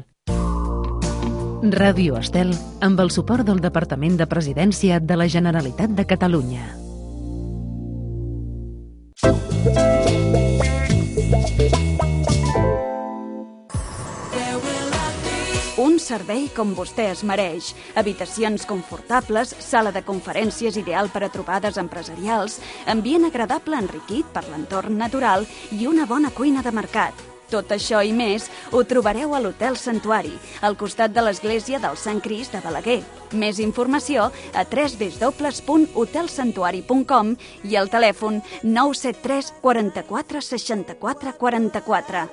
Ràdio Estel, amb el suport del Departament de Presidència de la Generalitat de Catalunya. Un servei com vostè es mereix. Habitacions confortables, sala de conferències ideal per a trobades empresarials, ambient agradable enriquit per l'entorn natural i una bona cuina de mercat. Tot això i més ho trobareu a l'Hotel Santuari, al costat de l'església del Sant Crist de Balaguer. Més informació a w w w punt hotel santuari punt com i al telèfon nou set tres quaranta-quatre seixanta-quatre quaranta-quatre.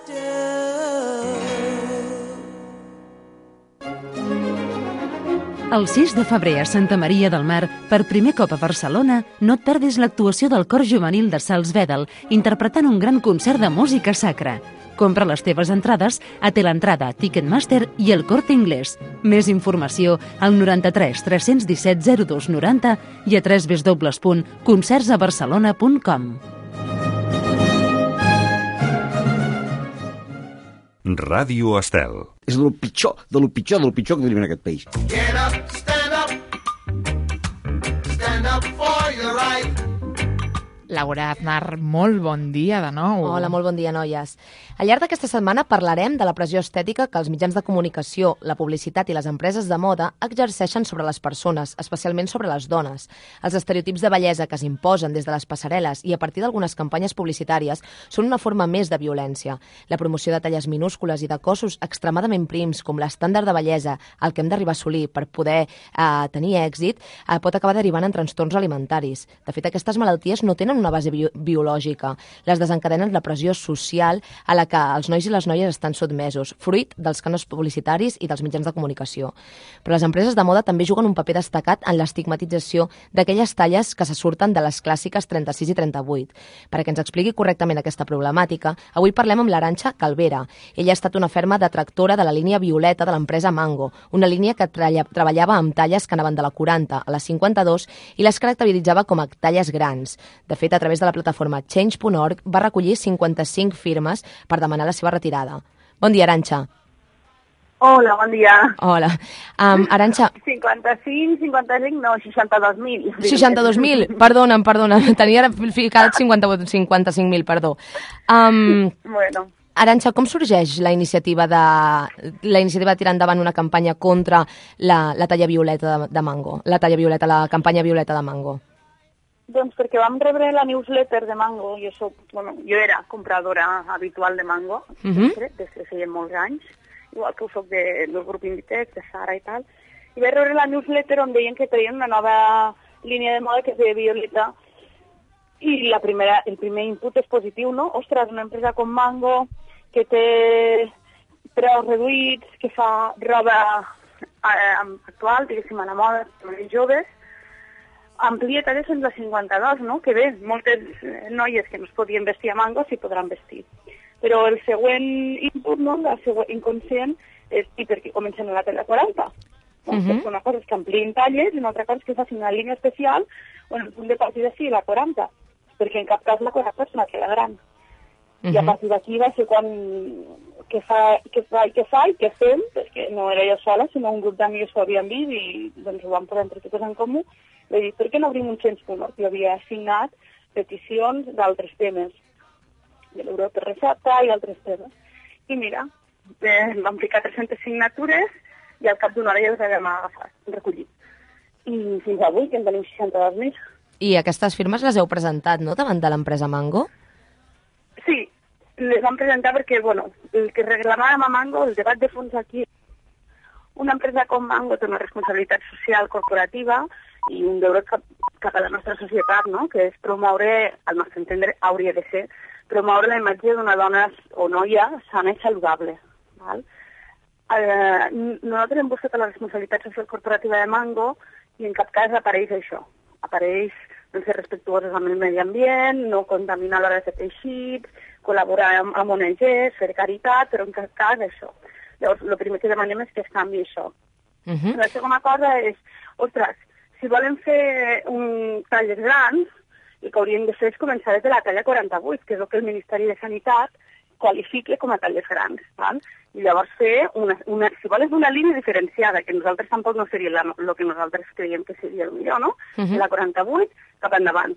El sis de febrer a Santa Maria del Mar, per primer cop a Barcelona, no et perdis l'actuació del cor juvenil de Sals Vedel, interpretant un gran concert de música sacra. Compra les teves entrades a Telentrada, Ticketmaster i el Corte Inglés. Més informació al noranta-tres tres cents disset zero dos noranta i a w w w punt concerts a barcelona punt com. Ràdio Estel. És del pitjor, de lo pitjor, del pitjor que tenim en aquest país. Get up, stand up. Stand up for your right. Laura Aznar, molt bon dia de nou. Hola, molt bon dia, noies. Al llarg d'aquesta setmana parlarem de la pressió estètica que els mitjans de comunicació, la publicitat i les empreses de moda exerceixen sobre les persones, especialment sobre les dones. Els estereotips de bellesa que s'imposen des de les passarel·les i a partir d'algunes campanyes publicitàries són una forma més de violència. La promoció de talles minúscules i de cossos extremadament prims, com l'estàndard de bellesa al que hem d'arribar a assolir per poder eh, tenir èxit, eh, pot acabar derivant en trastorns alimentaris. De fet, aquestes malalties no tenen una base bio biològica. Les desencadenen la pressió social a la que els nois i les noies estan sotmesos, fruit dels cànons publicitaris i dels mitjans de comunicació. Però les empreses de moda també juguen un paper destacat en l'estigmatització d'aquelles talles que se surten de les clàssiques trenta-sis i trenta-vuit. Perquè ens expliqui correctament aquesta problemàtica, avui parlem amb l'Arantxa Calvera. Ella ha estat una ferma detractora de la línia violeta de l'empresa Mango, una línia que treballava amb talles que anaven de la quaranta a la cinquanta-dos i les caracteritzava com a talles grans. De fet, a través de la plataforma change punt org va recollir cinquanta-cinc firmes per demanar la seva retirada. Bon dia, Arantxa. Hola, bon dia. Hola. Um, Arantxa... cinquanta-cinc, cinquanta-cinc, no, seixanta-dos mil. seixanta-dos mil? Perdona'm, perdona'm. Tenia ficat cinquanta-cinc mil, perdó. Um, bueno. Arantxa, com sorgeix la iniciativa de la iniciativa de tirar endavant una campanya contra la, la talla violeta de, de Mango? La talla violeta, la campanya violeta de Mango. Doncs perquè vam rebre la newsletter de Mango, jo soc, bueno, jo era compradora habitual de Mango, Uh -huh. sempre, des de feia molts anys, igual que ho soc de, del grup Inditex, de Zara i tal, i vaig rebre la newsletter on deien que traien una nova línia de moda que es deia Violeta, i la primera, el primer input és positiu, no? Ostres, una empresa com Mango, que té preus reduïts, que fa roba eh, actual, diguéssim, a la moda, per joves, amplia talles fins a cinquanta-dos, no? Que bé, moltes noies que no es podien vestir a Mango s'hi podran vestir. Però el següent input, no? El següent inconscient és i per què comencen a la talla quaranta. No? Uh -huh. Una cosa és que ampliïn talles i una altra cosa és que facin una línia especial on el punt de partida sigui la quaranta, perquè en cap cas la quaranta és una talla gran. Uh -huh. I a partir d'aquí va ser quan què fa, què fa i què fa i què fem, perquè no era jo sola, sinó un grup d'amics que ho havien vist i doncs ho vam posar entre totes en comú. Vaig dir, per què no obrim un change punt org? Jo havia signat peticions d'altres temes, de l'euro per recepta i altres temes. I mira, eh, vam ficar tres-centes signatures i al cap d'una hora ja les havíem agafat, recollit. I fins avui, que en tenim seixanta-dos mil. I aquestes firmes les heu presentat, no?, davant de l'empresa Mango? Sí, les vam presentar perquè, bueno, el que reclamàvem a Mango, el debat de fons aquí, una empresa com Mango té una responsabilitat social corporativa i un deure cap, cap a la nostra societat, no?, que és promoure, al nostre entendre, hauria de ser, promoure la imatge d'una dona o noia sana i saludable. Val? Eh, nosaltres hem buscat la responsabilitat social corporativa de Mango i en cap cas apareix això. Apareix doncs, ser respectuosos amb el medi ambient, no contaminar a l'hora de fer teixits, col·laborar amb, amb O N Ges, fer caritat, però en cap cas això. Llavors, el primer que demanem és que es canvi això. Uh -huh. La segona cosa és, ostres, si volen fer un talles grans, el que haurien de fer és començar des de la talla quaranta-vuit, que és el que el Ministeri de Sanitat qualifica com a talles grans. Val? I llavors fer, una, una, si vols, una línia diferenciada, que nosaltres tampoc no seria el que nosaltres creiem que seria el millor, no? Uh -huh. De la quaranta-vuit cap endavant.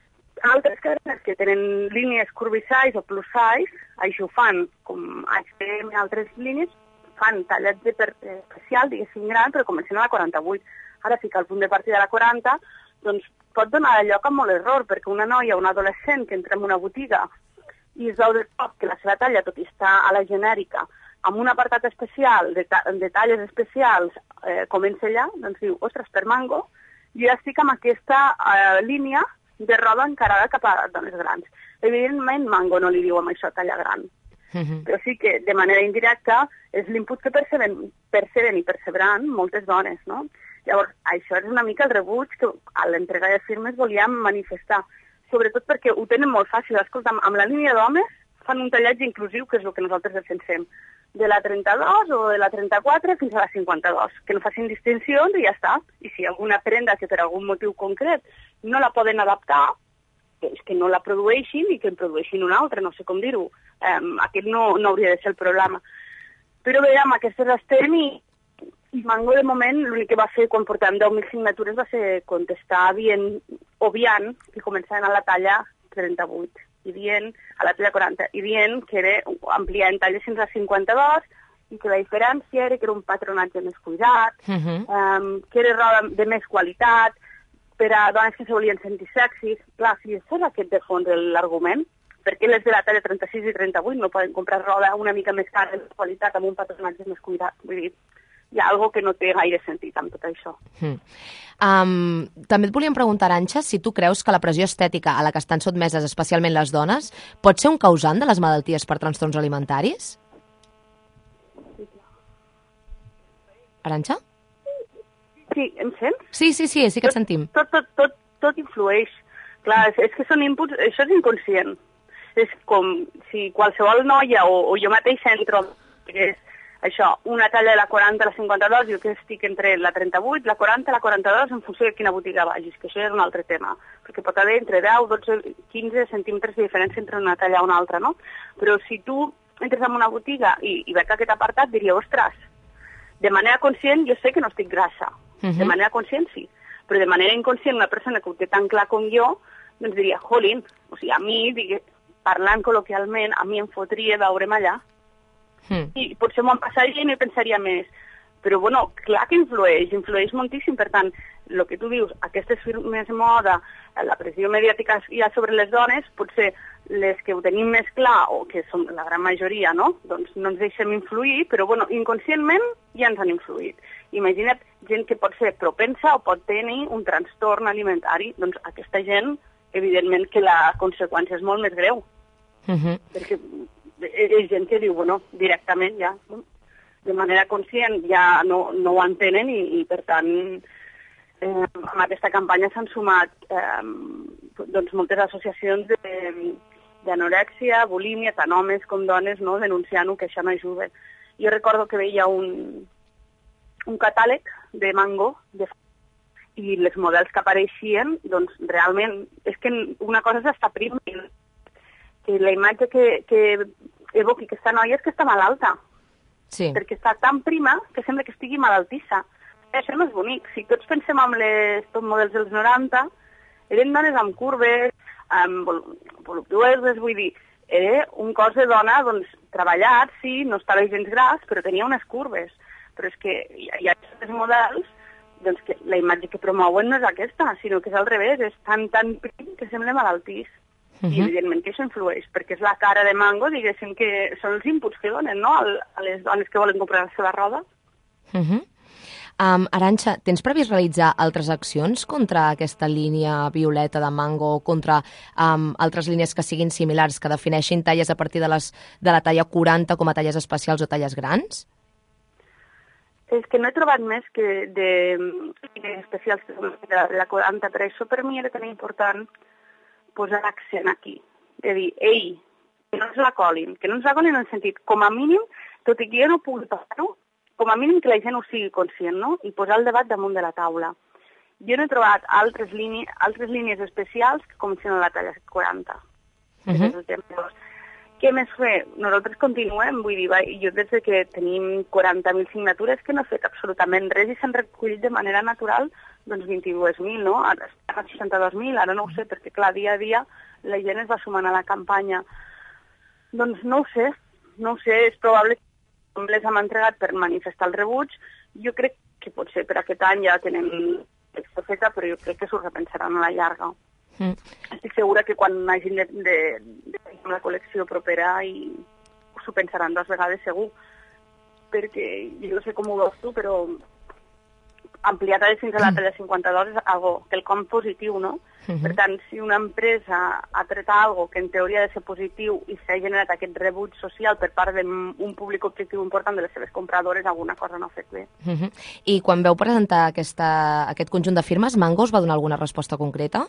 Altres cadenes que tenen línies curvy size o plus size, això ho fan, com H and M i altres línies, fan tallats de per, eh, especial, diguéssim gran, però comencen a la quaranta-vuit. Ara, ficar el punt de partida a la quaranta, doncs pot donar lloc a molt error, perquè una noia o un adolescent que entra en una botiga i es veu de cop que la seva talla, tot i estar a la genèrica, amb un apartat especial, de, ta de talles especials, eh, comença allà, doncs diu, ostres, per Mango, jo ja estic amb aquesta eh, línia de roba encarada cap a dones grans. Evidentment, Mango no li diu amb això talla gran, uh-huh. però sí que de manera indirecta és l'input que perceben, perceben i percebran moltes dones, no? Llavors, això és una mica el rebuig que a l'entrega de firmes volíem manifestar, sobretot perquè ho tenen molt fàcil. Escolta, amb la línia d'homes fan un tallatge inclusiu, que és el que nosaltres defensem, de la trenta-dos o de la trenta-quatre fins a la cinquanta-dos, que no facin distincions i ja està. I si alguna prenda que per algun motiu concret no la poden adaptar, és que no la produeixin i que en produeixin una altra, no sé com dir-ho. Um, aquest no, no hauria de ser el problema. Però bé, amb aquestes estem i I Mango, de moment, l'únic que va fer quan portàvem deu mil signatures va ser contestar dient, obviant que començaven a la talla trenta-vuit, i dient, a la talla quaranta, i dient que era ampliar en talles fins a cinquanta-dos, i que la diferència era que era un patronatge més cuidat, uh-huh. um, que era roba de més qualitat, per a dones que se volien sentir sexis. Clar, si això és aquest de fons l'argument, perquè les de la talla trenta-sis i trenta-vuit no poden comprar roba una mica més cara de qualitat amb un patronatge més cuidat. Vull dir, hi ha alguna que no té gaire sentit amb tot això. Mm. Um, també et volíem preguntar, Arantxa, si tu creus que la pressió estètica a la que estan sotmeses especialment les dones pot ser un causant de les malalties per trastorns alimentaris? Arantxa? Sí, em sents? Sí, sí, sí, sí que et sentim. Tot, tot, tot, tot influeix. Clar, és, és que són inputs, això és inconscient. És com si qualsevol noia o, o jo mateixa entro, que és això, una talla de la quaranta a la cinquanta-dos, jo que estic entre la trenta-vuit, la quaranta, la quaranta-dos, en funció de quina botiga vagis, que això és un altre tema, perquè pot haver entre deu, dotze, quinze centímetres de diferència entre una talla i una altra, no? Però si tu entres en una botiga i, i veig aquest apartat, diria, ostres, de manera conscient jo sé que no estic grassa, uh-huh. de manera conscient sí, però de manera inconscient una persona que ho té tan clar com jo, doncs diria, jolín, o sigui, a mi, digue, parlant col·loquialment, a mi em fotria veure'm allà. Mm. I potser m'ho passaria i no hi pensaria més. Però, bueno, clar que influeix, influeix moltíssim. Per tant, el que tu dius, aquestes firmes de moda, la pressió mediàtica hi ha sobre les dones, potser les que ho tenim més clar, o que som la gran majoria, no? Doncs no ens deixem influir, però, bueno, inconscientment ja ens han influït. Imagina't gent que pot ser propensa o pot tenir un trastorn alimentari. Doncs aquesta gent, evidentment, que la conseqüència és molt més greu. Mm-hmm. Perquè és gent que diu, bueno, directament ja, de manera conscient, ja no, no ho entenen i, i per tant, eh, amb aquesta campanya s'han sumat eh, doncs moltes associacions d'anorèxia, bulímia, tant homes com dones, no, denunciant-ho, que això no ajuda. Jo recordo que veia un, un catàleg de Mango de, i les models que apareixien, doncs realment, és que una cosa és estar prim, que la imatge que, que evoqui aquesta noia és que està malalta. Sí. Perquè està tan prima que sembla que estigui malaltissa. Això no és bonic. Si tots pensem en les top models dels noranta, eren dones amb curves, um, voluptuoses, vull dir, era un cos de dona, doncs, treballat, sí, no estava gens gras, però tenia unes curves. Però és que hi ha, hi ha certs models, doncs, que la imatge que promouen no és aquesta, sinó que és al revés, és tan, tan prim que sembla malaltís. Uh -huh. I evidentment que això influeix, perquè és la cara de Mango, diguéssim, que són els inputs que donen, no?, a les dones que volen comprar la seva roba. Uh -huh. Um, Arantxa, tens previst realitzar altres accions contra aquesta línia violeta de Mango o contra um, altres línies que siguin similars, que defineixin talles a partir de, les, de la talla quaranta com a talles especials o talles grans? És que no he trobat més que de línies especials de la quaranta, però això per mi era tan important posar accent aquí, de dir, ei, que no ens la colin, que no ens la colin en el sentit, com a mínim, tot i que jo no pugui passar-ho, com a mínim que la gent ho sigui conscient, no?, i posar el debat damunt de la taula. Jo no he trobat altres, línies, altres línies especials que comencen a la talla quaranta. Uh -huh. Què més fer? Nosaltres continuem, vull dir, va, jo des que tenim quaranta mil signatures que no he fet absolutament res i s'han recollit de manera natural doncs vint-i-dos mil, no? Ara estan a seixanta-dos mil, ara no ho sé, perquè clar, dia a dia la gent es va sumant a la campanya. Doncs no ho sé, no ho sé, és probable que les hem entregat per manifestar el rebuig. Jo crec que potser per aquest any ja tenen texta feta, però jo crec que s'ho repensaran a la llarga. Mm. Estic segura que quan hagin de, de, de fer la col·lecció propera i s'ho pensaran dues vegades segur, perquè jo no sé com ho veus tu, però ampliar talles fins a la talla cinquanta-dos és algo, quelcom positiu, no? Uh -huh. Per tant, si una empresa ha tret algo que en teoria ha de ser positiu i s'ha generat aquest rebuig social per part d'un públic objectiu important de les seves compradores, alguna cosa no ha fet bé. Uh -huh. I quan veu presentar aquesta, aquest conjunt de firmes, Mango us va donar alguna resposta concreta?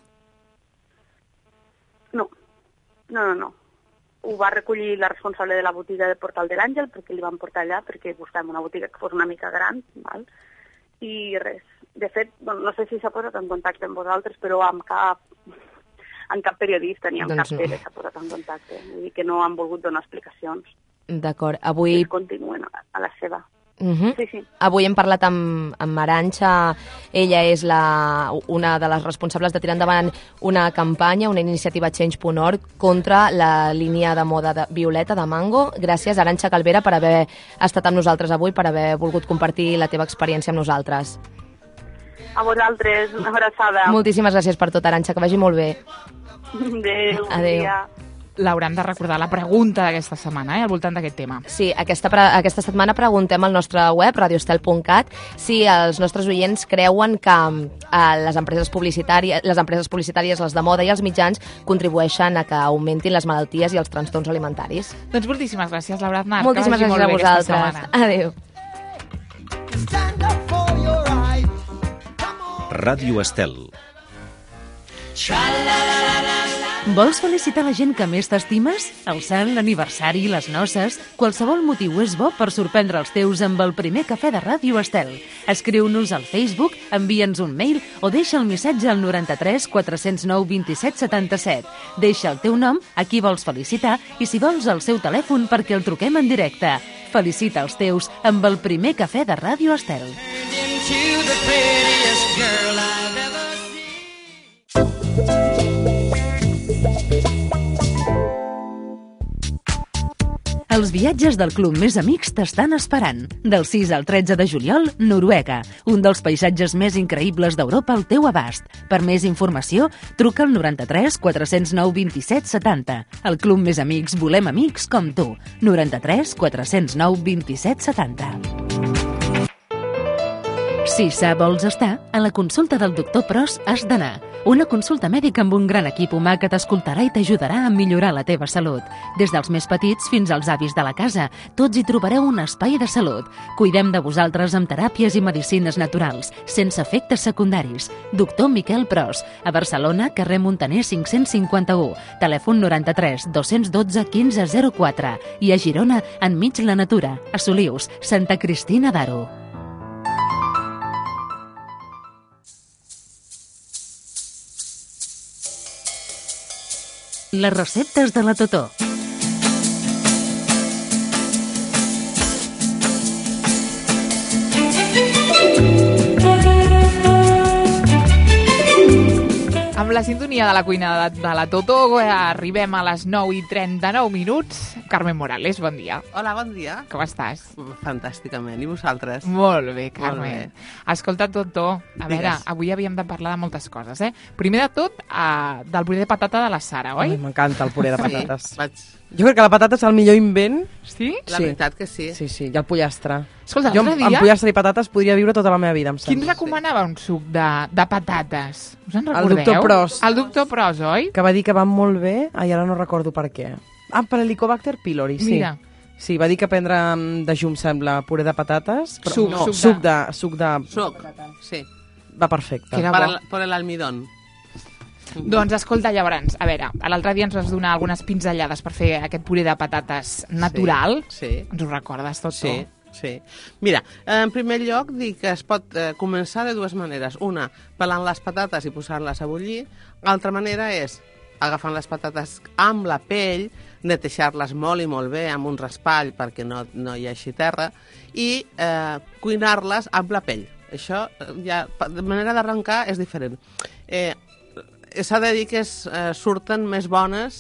No, no, no, no. Ho va recollir la responsable de la botiga de Portal de l'Àngel, perquè li van portar allà, perquè buscàvem una botiga que fos una mica gran, val? I res. De fet, bueno, no sé si s'ha posat en contacte amb vosaltres, però amb cap, amb cap periodista ni amb doncs cap no. tele s'ha posat en contacte. Vull dir que no han volgut donar explicacions. D'acord. Avui... Ells continuen a la seva. Uh -huh. Sí, sí. Avui hem parlat amb, amb Arantxa. Ella és la, una de les responsables de tirar endavant una campanya, una iniciativa change punt org contra la línia de moda de violeta de Mango. Gràcies, Arantxa Calvera, per haver estat amb nosaltres avui, per haver volgut compartir la teva experiència amb nosaltres. A vosaltres, una abraçada. Moltíssimes gràcies per tot, Arantxa, que vagi molt bé. Adéu. Adéu. L'haurem de recordar la pregunta d'aquesta setmana, eh, al voltant d'aquest tema. Sí, aquesta, aquesta setmana preguntem al nostre web, radio estel punt cat, si els nostres oients creuen que eh, les empreses publicitàries, les empreses publicitàries, les de moda i els mitjans, contribueixen a que augmentin les malalties i els trastorns alimentaris. Doncs moltíssimes gràcies, Laura Aznar. Moltíssimes gràcies a vosaltres. Adéu. Ràdio Estel. Vols felicitar la gent que més t'estimes? El sant, l'aniversari, les noces... Qualsevol motiu és bo per sorprendre els teus amb el primer cafè de Ràdio Estel. Escriu-nos al Facebook, envia'ns un mail o deixa el missatge al noranta-tres quatre cents nou vint-i-set setanta-set. Deixa el teu nom, a qui vols felicitar i si vols el seu telèfon perquè el truquem en directe. Felicita els teus amb el primer cafè de Ràdio Estel. Els viatges del Club Més Amics t'estan esperant. Del sis al tretze de juliol, Noruega. Un dels paisatges més increïbles d'Europa al teu abast. Per més informació, truca al noranta-tres quatre cents nou vint-i-set setanta. El Club Més Amics volem amics com tu. noranta-tres quatre cents nou vint-i-set setanta. Si sa vols estar, a la consulta del doctor Pros has d'anar. Una consulta mèdica amb un gran equip humà que t'escoltarà i t'ajudarà a millorar la teva salut. Des dels més petits fins als avis de la casa, tots hi trobareu un espai de salut. Cuidem de vosaltres amb teràpies i medicines naturals, sense efectes secundaris. Doctor Miquel Pros, a Barcelona, carrer Montaner cinc-cents cinquanta-u, telèfon noranta-tres dos-cents dotze quinze zero quatre i a Girona, enmig la natura, a Solius, Santa Cristina d'Aro. Les receptes de la Totó. Amb Amb la sintonia de la cuina de, de la Totó arribem a les nou i trenta-nou minuts. Carmen Morales, bon dia. Hola, bon dia. Com estàs? Fantàsticament. I vosaltres? Molt bé, Carmen. Molt bé. Escolta, Totó, a Digues. veure, avui havíem de parlar de moltes coses, eh? Primer de tot, uh, del puré de patata de la Sara, oi? Ai, m'encanta el puré de patates. Sí, vaig... Jo crec que la patata és el millor invent. Sí? La veritat que sí. Sí, sí, i el pollastre. Escolta, jo l'altre amb dia- pollastre i patates podria viure tota la meva vida, em Qui ens sembla. recomanava un suc de, de patates? Us en El recordeu? doctor Pros. El doctor Pros, oi? Que va dir que van molt bé, ai, ara no recordo per què. Ah, per Helicobacter pylori, sí. Mira. Sí, va dir que prendre mm, de jum, sembla, puré de patates. Però Suc, no, suc de- suc de... Suc de... Suc, sí. Va perfecte. Que era Per bo. el, por el almidón. Doncs escolta, llavors, a veure, l'altre dia ens vas donar algunes pinzellades per fer aquest puré de patates natural. Sí. Ens ho recordes tot? Sí, sí. Mira, en primer lloc dic que es pot eh, començar de dues maneres. Una, pelant les patates i posant-les a bullir. L'altra manera és agafant les patates amb la pell, netejar-les molt i molt bé amb un raspall perquè no, no hi hagi terra i eh, cuinar-les amb la pell. Això eh, ja, de manera d'arrencar és diferent. Eh, S'ha de dir que es, eh, surten més bones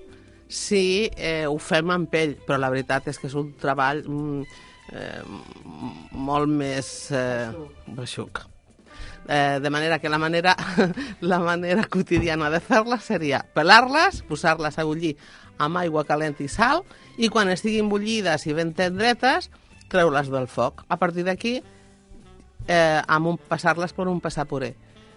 si eh, ho fem amb pell, però la veritat és que és un treball mm, eh, molt més eh, beixuc. Eh, de manera que la manera, la manera quotidiana de fer-les seria pelar-les, posar-les a bullir amb aigua calent i sal, i quan estiguin bullides i ben tendretes, treu-les del foc. A partir d'aquí, eh, amb un, passar-les per un passapuré.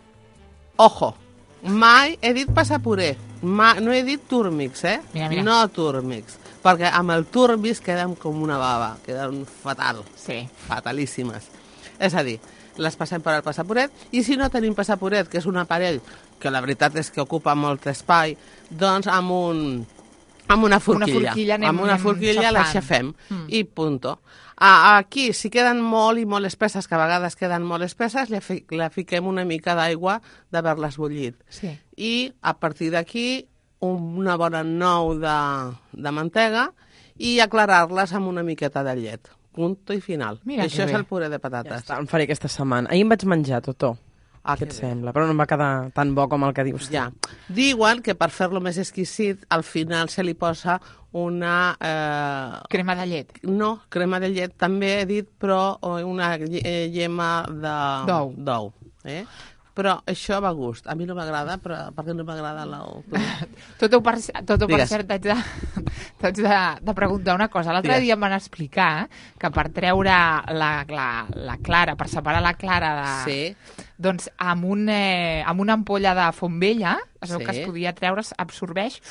Ojo! Mai he dit passapuré, mai, no he dit túrmix, eh? Mira, mira. No túrmix, perquè amb el túrmix queden com una bava, queden fatal, sí. fatalíssimes. És a dir, les passem per al passapuret, i si no tenim passapuret, que és un aparell que la veritat és que ocupa molt espai, doncs amb un... amb una forquilla. Una forquilla anem- amb una anem forquilla la xafant. xafem, Mm. i punto. Ah, aquí, si queden molt i molt espesses, que a vegades queden molt espesses, li, fi, li fiquem una mica d'aigua d'haver-les bullit. Sí. I a partir d'aquí, una bona nou de, de mantega i aclarar-les amb una miqueta de llet. Punto i final. Mira Això que és bé. el puré de patates. Ja està, em faré aquesta setmana. Ahir em vaig menjar, Totó. Ah, què que et bé. sembla? Però no em va quedar tan bo com el que dius tu. Ja. Diuen que per fer-lo més exquisit, al final se li posa una... Eh... Crema de llet. No, crema de llet també he dit, però una lle- eh, llema de... D'ou. D'ou. Eh? Però això va a gust. A mi no m'agrada, però perquè no m'agrada l'ou. Tot per, tot per Digues. cert, t'haig de, t'haig de, de preguntar una cosa. L'altre Digues. dia em van explicar que per treure la, la, la clara, per separar la clara de... Sí. Doncs amb, un, eh, amb una ampolla de font vella, es veu Sí. que es podia treure, absorbeix...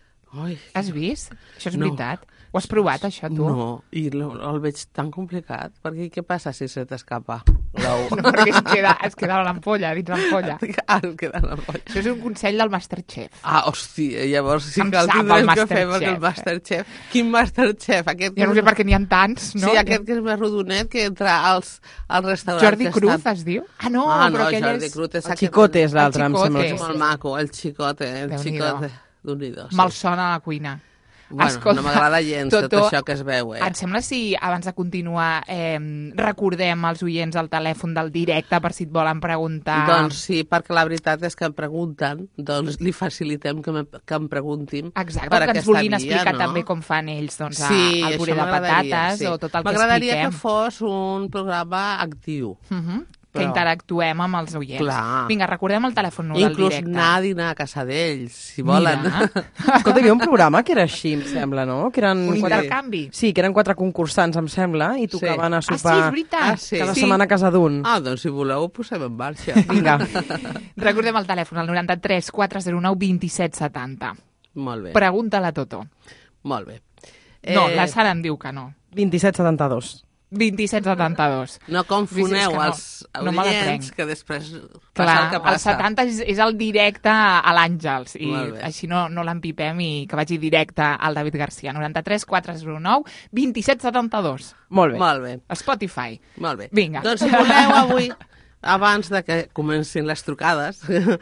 Oi. Has vist? Això és No. veritat. Ho has provat, això, tu? No, i lo, el veig tan complicat, perquè què passa si se t'escapa l'ou? No, perquè es queda, es queda a l'ampolla, dins l'ampolla. Ah, es queda a l'ampolla. Això és un consell del Masterchef. Ah, hòstia, llavors sí Em que el sap el tindrem que fer, Masterchef, perquè el eh? Masterchef... Quin Masterchef? Aquest Jo no sé per què n'hi ha tants, no? Sí, aquest que és més rodonet que entra als, als restaurants. Jordi que Cruz estan- es diu? Ah, no, ah, però no, aquell Jordi és... Cruz és El aquest- Chicote és l'altre, El em sembla. Chicote. És molt maco, el Chicote, el Déu-n'hi-do. Chicote d'Unidos. Malsona a la cuina. Bueno, no m'agrada gens tot això que es veu, eh? Et sembla si, abans de continuar, eh, recordem als oients el telèfon del directe per si et volen preguntar... Doncs sí, perquè la veritat és que em pregunten, doncs li facilitem que, me, que em preguntin Exacte, per que ens aquesta vulguin via, explicar no? també com fan ells doncs, a- sí, el puré això de m'agradaria, patates sí. o tot el que M'agradaria expliquem. que fos un programa actiu. Uh -huh. Que Però- interactuem amb els oients. Clar. Vinga, recordem el telèfon nou del Inclús directe. anar a dinar a casa d'ells, si volen. Mira. Escolta, hi havia un programa que era així, em sembla, no? Que eren Un quatre- intercanvi. Sí, que eren quatre concursants, em sembla, i tocaven a Ah, sí, sopar és veritat. Ah, sí. cada Sí. setmana a casa d'un. Ah, doncs si voleu ho posem en marxa. Vinga. Recordem el telèfon, el noranta-tres quatre zero nou vint set setanta. Molt bé. Pregunta-la, Totó. Molt bé. No, Eh, la Sara em diu que no. vint set setanta-dos. vint set setanta-dos. No confoneu És que no- els no me la audients, prenc. que després passa Clar, el que el passa. setanta és, és el directe a l'Àngels i Molt bé. així no, no l'empipem i que vagi directe al David Garcia. noranta-tres quatre zero nou vint set setanta-dos. Molt bé. Molt bé. Spotify. Molt bé. Vinga. Doncs si voleu avui, abans de que comencin les trucades,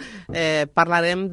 eh, parlarem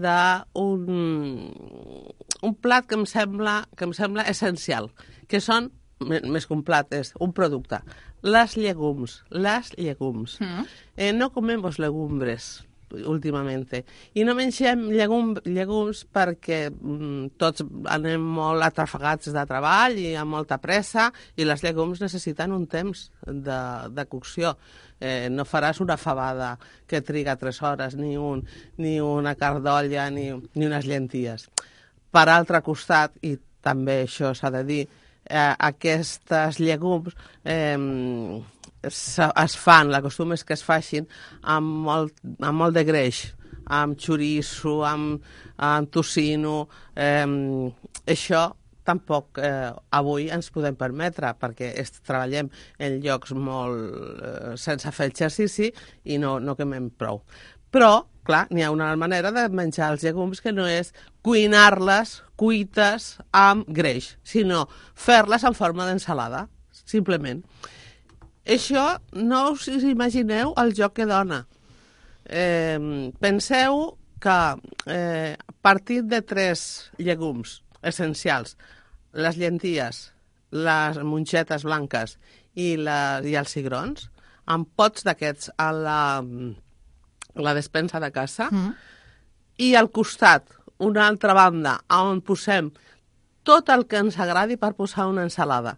d'un un plat que em sembla que em sembla essencial, que són, me- més que un plat, és un producte. Les llegums. Les llegums. Mm. Eh, no comemos legumbres. últimament. I no mengem llegum, llegums perquè mm, tots anem molt atrafegats de treball i amb molta pressa, i les llegums necessiten un temps de, de cocció. Eh, no faràs una fabada que triga tres hores, ni, un, ni una cardolla, ni, ni unes llenties. Per altre costat, i també això s'ha de dir, eh, aquestes llegums eh, es, es fan, la costum és que es facin amb molt, amb molt de greix, amb xoriço, amb, amb tocino. Eh, això tampoc eh, avui ens podem permetre, perquè est, treballem en llocs molt eh, sense fer exercici i no, no quemem prou. Però, clar, n'hi ha una manera de menjar els llegums que no és cuinar-les cuites amb greix, sinó fer-les en forma d'ensalada, simplement. Això no us imagineu el joc que dona. Eh, penseu que eh, a partir de tres llegums essencials, les llenties, les mongetes blanques i, les, i els cigrons, amb pots d'aquests a la, la despensa de casa, mm. i al costat, una altra banda, on posem tot el que ens agradi per posar una ensalada.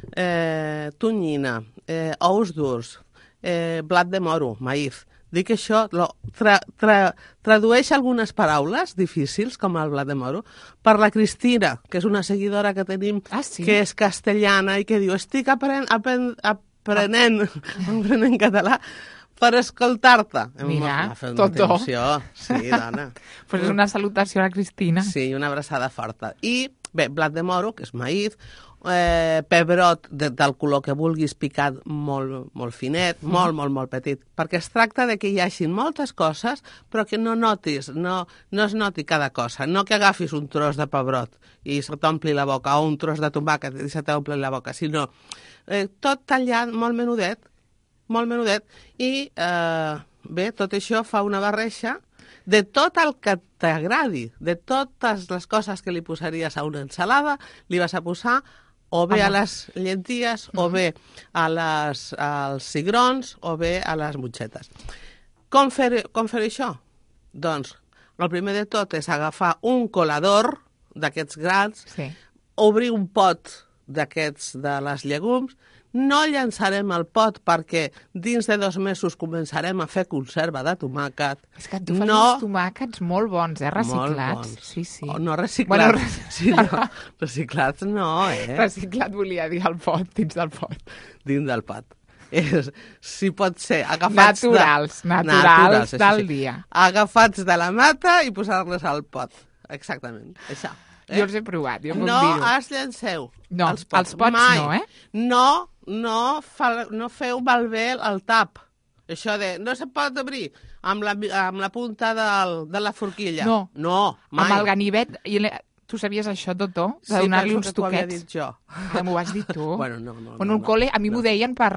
Eh, tonyina, eh, ous durs, eh, blat de moro, maïz. Dic això, lo, tra, tra, tradueix algunes paraules difícils, com el blat de moro, per la Cristina, que és una seguidora que tenim, ah, sí? que és castellana i que diu, estic apren, apren, aprenent, ah. aprenent català per escoltar-te. Mira, tot do. Sí, dona. Pues és una salutació a la Cristina. Sí, una abraçada forta. I, bé, blat de moro, que és maïz, eh, pebrot de, del color que vulguis, picat molt, molt finet, mm. molt, molt, molt petit, perquè es tracta de que hi hagi moltes coses, però que no notis, no, no es noti cada cosa. No que agafis un tros de pebrot i se t'ompli la boca, o un tros de tomàquet i se t'ompli la boca, sinó eh, tot tallat molt menudet, molt menudet, i eh, bé, tot això fa una barreja de tot el que t'agradi, de totes les coses que li posaries a una ensalada, li vas a posar o bé a les llenties, mm-hmm. o bé a les, als cigrons, o bé a les mongetes. Com fer, com fer això? Doncs, el primer de tot és agafar un colador d'aquests grans, sí. obrir un pot d'aquests de les llegums. No llançarem el pot perquè dins de dos mesos començarem a fer conserva de tomàquet. És que tu fas no... uns tomàquets molt bons, eh, reciclats. Molt bons. Sí, sí. Oh, no reciclats. Bueno, rec... sí, no. Reciclats no, eh? Reciclat volia dir el pot, dins del pot. Dins del pot. És, si pot ser, agafats... Naturals, de... naturals, naturals del sí. dia. Agafats de la mata i posar-los al pot. Exactament, això. Eh? Jo els he provat, jo puc no dir-ho. No es llanceu. No, els pots, els pots mai. no, eh? No, no, fa, no feu malbé el tap. Això de, no se pot obrir amb la, amb la punta del, de la forquilla. No, no mai. Amb el ganivet... I le... Tu sabies això, doctor? De sí, donar-li uns toquets? Sí, penso que t'ho havia dit jo. Ah, m'ho vas dir tu? bueno, no, no. Bueno, no, un col·le, a mi no. m'ho deien per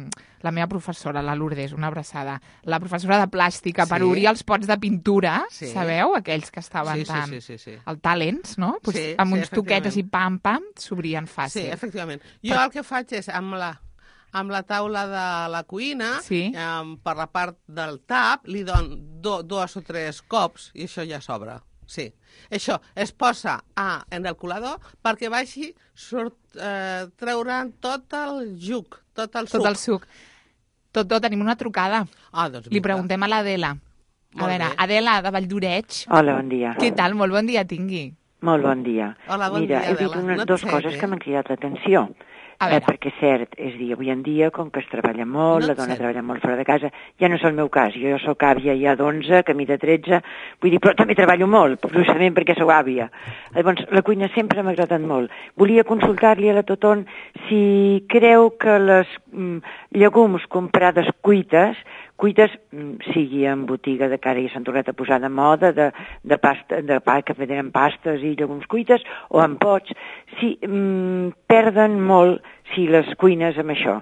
la meva professora, la Lourdes, una abraçada. La professora de plàstica, sí. per obrir els pots de pintura, sí. sabeu? Aquells que estaven sí, tan... Sí, sí, sí, sí. El Talents, no? Pues, sí, amb sí, uns toquets així, pam, pam, s'obrien fàcil. Sí, efectivament. Jo Però... el que faig és, amb la, amb la taula de la cuina, sí. eh, per la part del tap, li dono do, dos o tres cops i això ja s'obre. Sí, això es posa a, en el colador perquè vagi sort, eh, treure'n tot el juc, tot el suc. Tot el suc. Tot, tot, tenim una trucada. Ah, doncs Li preguntem a l'Adela. A veure, bé. Adela, de Valldoreix. Hola, bon dia. Què tal? Molt bon dia tingui. Molt bon dia. Hola, bon Mira, dia, he dit unes no dues coses eh? que m'han cridat l'atenció. Eh, perquè, cert, és dir, avui en dia, com que es treballa molt, no la dona treballa molt fora de casa, ja no és el meu cas. Jo, jo soc àvia ja d'onze, camí de tretze, vull dir, però també treballo molt, justament perquè sou àvia. Llavors, la cuina sempre m'ha agradat molt. Volia consultar-li a la Toton si creu que les mm, llegums comprades cuites, cuites, sigui en botiga de cara i s'han tornat a posar de moda, de, de, pasta, de pa que venen pastes i llegums cuites, o en pots, si mm, perden molt si les cuines amb això.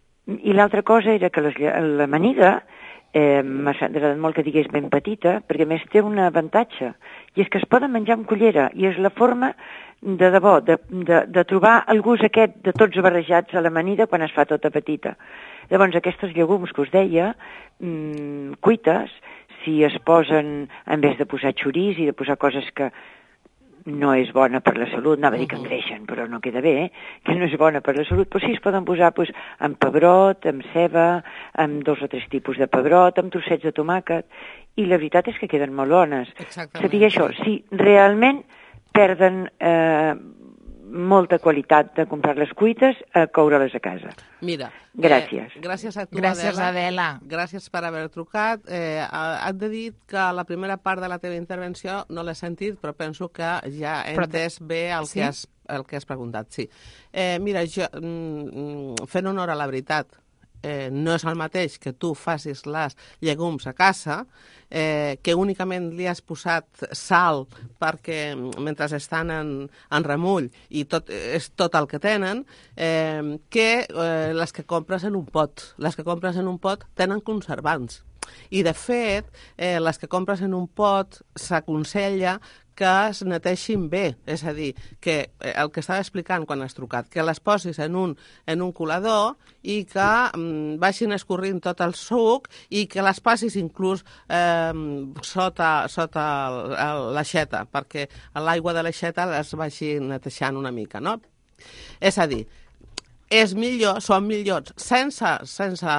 I l'altra cosa era que les, l'amanida eh, m'ha agradat molt que digués ben petita, perquè més té un avantatge, i és que es poden menjar amb cullera, i és la forma de debò, de, de, de trobar el gust aquest de tots barrejats a l'amanida quan es fa tota petita. Llavors, aquestes llegums que us deia, mmm, cuites, si es posen, en vez de posar xorís i de posar coses que no és bona per la salut, anava a dir que engreixen, però no queda bé, eh? Que no és bona per la salut, però sí es poden posar pues, amb pebrot, amb ceba, amb dos o tres tipus de pebrot, amb trossets de tomàquet, i la veritat és que queden molt bones. Seria això, si realment perden eh, molta qualitat de comprar les cuites a coure-les a casa. Mira, gràcies. Eh, gràcies a tu, gràcies, Adela. Gràcies per haver trucat. Eh, et de dir que la primera part de la teva intervenció no l'he sentit, però penso que ja he entès bé el, sí? que has, el que has preguntat. Sí. Eh, mira, jo, mm, fent honor a la veritat, eh, no és el mateix que tu facis les llegums a casa, eh, que únicament li has posat sal perquè mentre estan en, en remull i tot, és tot el que tenen, eh, que eh, les que compres en un pot. Les que compres en un pot tenen conservants. I, de fet, eh, les que compres en un pot s'aconsella que es neteixin bé, és a dir, que el que estava explicant quan has trucat, que les posis en un, en un colador i que mm, vagin escorrint tot el suc i que les passis inclús eh, sota, sota l'aixeta, perquè l'aigua de l'aixeta les vagi netejant una mica, no? És a dir, és millor, són millors, sense, sense,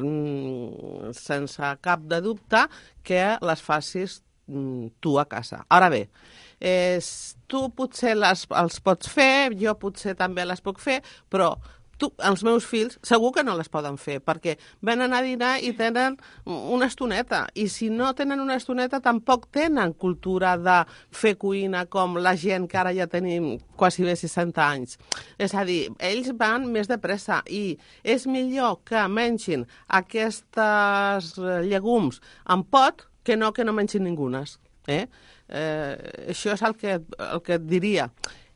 sense cap de dubte, que les facis tu a casa. Ara bé, eh, tu potser les, els pots fer, jo potser també les puc fer, però tu, els meus fills segur que no les poden fer, perquè venen a dinar i tenen una estoneta, i si no tenen una estoneta tampoc tenen cultura de fer cuina com la gent que ara ja tenim quasi bé seixanta anys. És a dir, ells van més de pressa i és millor que mengin aquestes llegums en pot que no que no mengin ningunes. Eh? Eh, això és el que, el que et diria.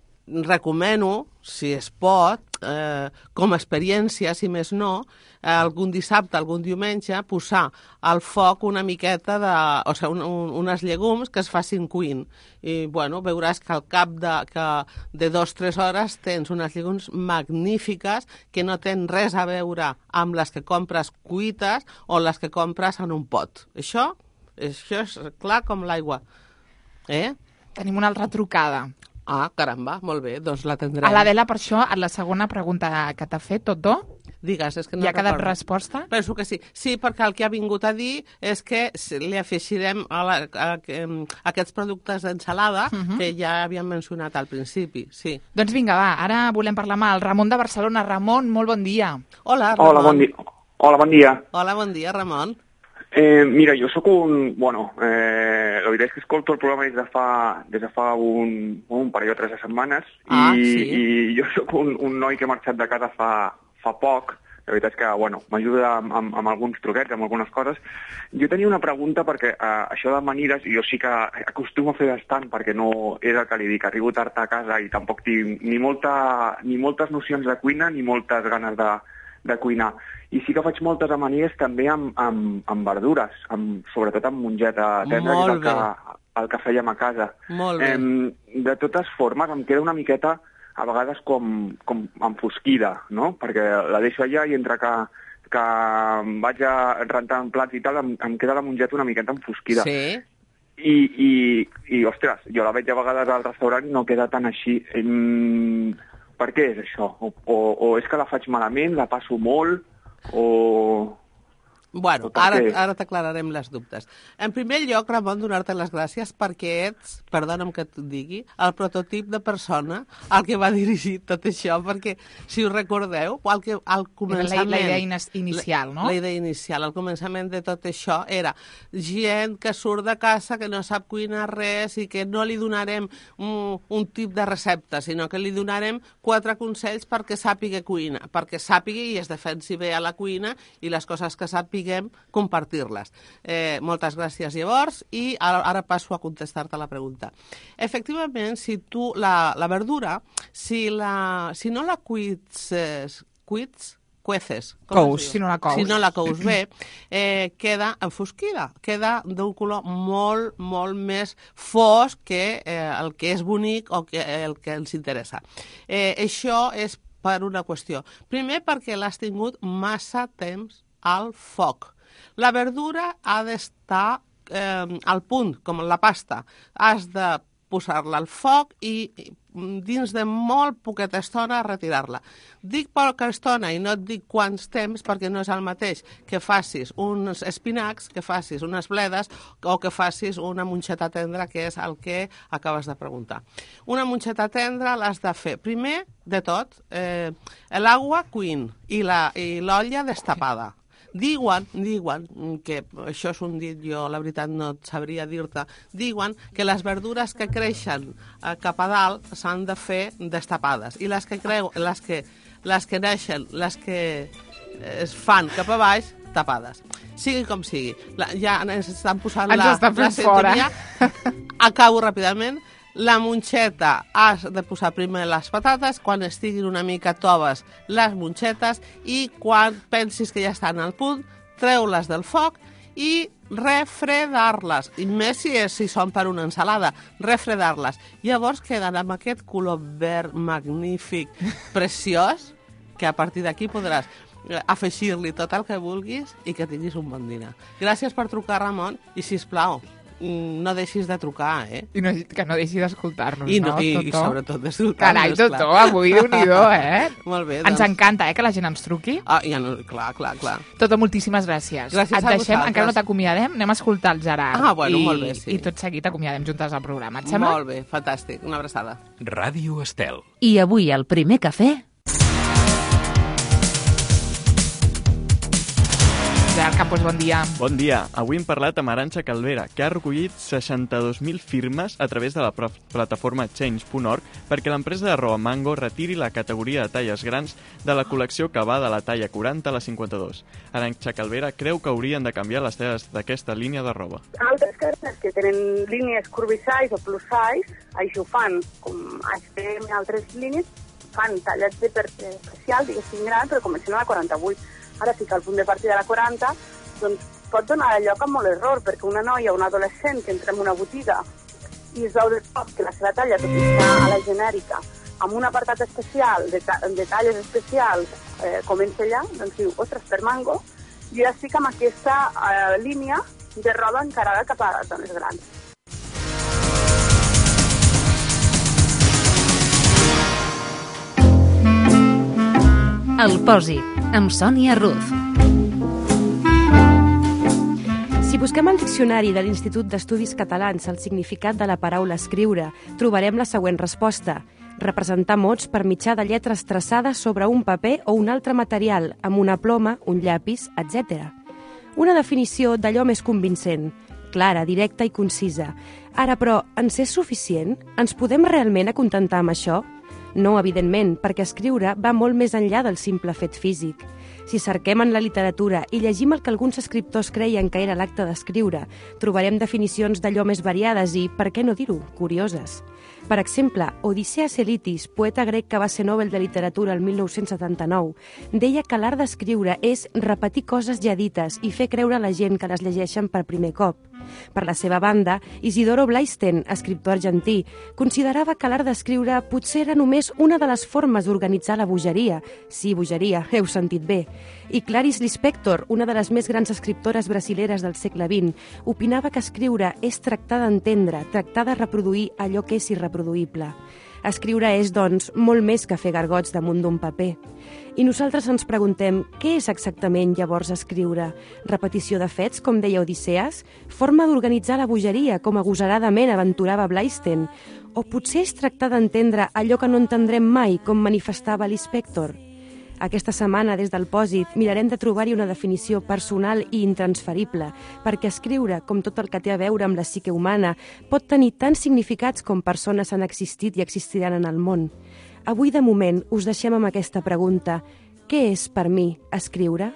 Recomano, si es pot, eh, com a experiència, si més no, eh, algun dissabte, algun diumenge, posar al foc una miqueta de... o sigui, un, un, unes llegums que es facin cuint. I, bueno, veuràs que al cap de, que de dos o tres hores tens unes llegums magnífiques que no tenen res a veure amb les que compres cuites o les que compres en un pot. Això, això és clar com l'aigua. Eh? Tenim una altra trucada. Ah, caramba, molt bé, doncs la tindrem. A l'Adela, per això, a la segona pregunta que t'ha fet, Totó, digues, és que no hi ha quedat recordo. Resposta? Penso que sí. Sí, perquè el que ha vingut a dir és que li afegirem a la, a, a, a aquests productes d'ensalada uh -huh. que ja havíem mencionat al principi, sí. Doncs vinga, va, ara volem parlar amb el Ramon de Barcelona. Ramon, molt bon dia. Hola, Ramon. Hola, bon dia. Hola, bon dia. Hola, bon dia, Ramon. Eh, mira, jo sóc un... Bueno, eh, la veritat és que escolto el programa des de fa, des de fa un, un parell o tres de setmanes ah, i, sí. i jo sóc un, un noi que ha marxat de casa fa, fa poc. La veritat és que, bueno, m'ajuda amb, amb, amb alguns truquets, amb algunes coses. Jo tenia una pregunta perquè eh, això d'amanides, jo sí que acostumo a fer bastant perquè no és el que li dic, arribo tard a casa i tampoc tinc ni, molta, ni moltes nocions de cuina ni moltes ganes de, de cuinar. I sí que faig moltes amanides també amb, amb, amb verdures, amb, sobretot amb mongeta tendra, que és el que, el que fèiem a casa. Molt bé. Eh, de totes formes, em queda una miqueta, a vegades, com, com enfosquida, no? Perquè la deixo allà i entre que, que vaig a rentar en plats i tal, em, em queda la mongeta una miqueta enfosquida. Sí. I, i, i, ostres, jo la veig a vegades al restaurant i no queda tan així. Eh, per què és això? O, o, o és que la faig malament, la passo molt, o... Bueno, ara, ara t'aclararem les dubtes. En primer lloc, Ramon, donar-te les gràcies perquè ets, perdona'm que et digui, el prototip de persona al que va dirigir tot això, perquè, si us recordeu, al, que, al començament... La, la idea inicial, no? La, la idea inicial, al començament de tot això era gent que surt de casa, que no sap cuinar res i que no li donarem un, un tip de recepta, sinó que li donarem quatre consells perquè sàpiga cuina, perquè sàpiga i es defensi bé a la cuina i les coses que sàpiga compartir-les. Eh, moltes gràcies, llavors, i ara, ara passo a contestar-te la pregunta. Efectivament, si tu, la, la verdura, si, la, si no la cuits, eh, cuits, cueces, cous, si no la cous. Si no la cous bé, eh, queda enfosquida, queda d'un color molt, molt més fosc que eh, el que és bonic o que, el que ens interessa. Eh, això és per una qüestió. Primer, perquè l'has tingut massa temps al foc. La verdura ha d'estar eh, al punt, com la pasta, has de posar-la al foc i dins de molt poqueta estona retirar-la. Dic poca estona i no et dic quants temps perquè no és el mateix que facis uns espinacs, que facis unes bledes o que facis una monxeta tendra, que és el que acabes de preguntar. Una monxeta tendra l'has de fer, primer de tot, eh, l'aigua cuint i l'olla destapada. Diuen, diuen, que això és un dit, jo la veritat no sabria dir-te, diuen que les verdures que creixen eh, cap a dalt s'han de fer destapades i les que, creu, les que, les que neixen, les que es fan cap a baix, tapades. Sigui com sigui. La, ja ens estan posant ens la, estan la sintonia. Acabo ràpidament. La monxeta has de posar primer les patates, quan estiguin una mica toves les monxetes i quan pensis que ja estan al punt, treu-les del foc i refredar-les. I més si, és, si són per una ensalada, refredar-les. Llavors queden amb aquest color verd magnífic, preciós, que a partir d'aquí podràs afegir-li tot el que vulguis i que tinguis un bon dinar. Gràcies per trucar, Ramon, i sisplau, no deixis de trucar, eh? I no, que no deixi d'escoltar-nos, I no, no? I, Totó? I sobretot d'escoltar-nos, Carai, Totó, avui Déu-n'hi-do, eh? Molt bé, doncs. Ens encanta, eh, que la gent ens truqui. Ah, ja no, clar, clar, clar. Totó, moltíssimes gràcies. Gràcies Et a deixem, vosaltres. encara no t'acomiadem, anem a escoltar el Gerard. Ah, bueno, i, molt bé, sí. I tot seguit acomiadem juntes al programa, et sembla? Molt bé, fantàstic, una abraçada. Ràdio Estel. I avui al primer cafè... Gerard Campos, bon dia. Bon dia. Avui hem parlat amb Arantxa Calvera, que ha recollit seixanta-dos mil firmes a través de la plataforma change punt org perquè l'empresa de roba Mango retiri la categoria de talles grans de la col·lecció que va de la talla quaranta a la cinquanta-dos. Arantxa Calvera creu que haurien de canviar les talles d'aquesta línia de roba. Altres cadenes que tenen línies curvy size o plus size, això ho fan, com H and M i altres línies, fan talles de per especial, diguéssim gran, però comencen a la quaranta-vuit. Ara sí que al punt de partida de la quaranta doncs, pot donar lloc a molt error, perquè una noia o un adolescent que entra en una botiga i es veu de cop que la seva talla tot està a la genèrica, amb un apartat especial, de, ta de talles especials, eh, comença allà, doncs diu, ostres, per Mango, jo ja estic amb aquesta eh, línia de roba encarada cap a les dones grans. El Pòsit, amb Sònia Ruz. Si busquem al diccionari de l'Institut d'Estudis Catalans el significat de la paraula escriure, trobarem la següent resposta. Representar mots per mitjà de lletres traçades sobre un paper o un altre material, amb una ploma, un llapis, etcètera. Una definició d'allò més convincent, clara, directa i concisa. Ara, però, ens és suficient? Ens podem realment acontentar amb això? No, evidentment, perquè escriure va molt més enllà del simple fet físic. Si cerquem en la literatura i llegim el que alguns escriptors creien que era l'acte d'escriure, trobarem definicions d'allò més variades i, per què no dir-ho, curioses. Per exemple, Odisseas Elitis, poeta grec que va ser Nobel de Literatura el mil nou-cents setanta-nou, deia que l'art d'escriure és repetir coses ja dites i fer creure a la gent que les llegeixen per primer cop. Per la seva banda, Isidoro Blaisten, escriptor argentí, considerava que l'art d'escriure potser era només una de les formes d'organitzar la bogeria. Sí, bogeria, heu sentit bé. I Clarice Lispector, una de les més grans escriptores brasileres del segle vint, opinava que escriure és tractar d'entendre, tractar de reproduir allò que és irreproduïble. Escriure és, doncs, molt més que fer gargots damunt d'un paper. I nosaltres ens preguntem, què és exactament llavors escriure? Repetició de fets, com deia Odisseas? Forma d'organitzar la bogeria, com agosaradament aventurava Blaisten? O potser és tractar d'entendre allò que no entendrem mai, com manifestava l'Inspector? Aquesta setmana, des del Pòsit, mirarem de trobar-hi una definició personal i intransferible, perquè escriure, com tot el que té a veure amb la psique humana, pot tenir tants significats com persones han existit i existiran en el món. Avui, de moment, us deixem amb aquesta pregunta. Què és, per mi, escriure?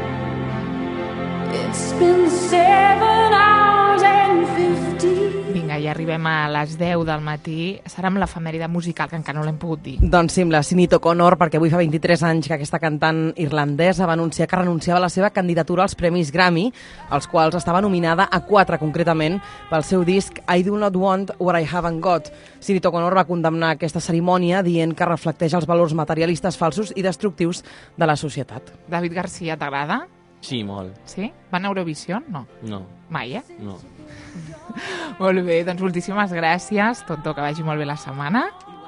It's been seven hours and fifty. Vinga, ja arribem a les deu del matí. Serà amb l'efemèride musical, que encara no l'hem pogut dir. Doncs sí, amb la Sinéad O'Connor, perquè avui fa vint-i-tres anys que aquesta cantant irlandesa va anunciar que renunciava a la seva candidatura als Premis Grammy, als quals estava nominada a quatre, concretament, pel seu disc I Do Not Want What I Haven't Got. Sinéad O'Connor va condemnar aquesta cerimònia dient que reflecteix els valors materialistes falsos i destructius de la societat. David Garcia, t'agrada? Sí, molt. Sí? Va a Eurovisió? No. No. Mai, eh? No. Molt bé, doncs moltíssimes gràcies. Tonto, que vagi molt bé la setmana.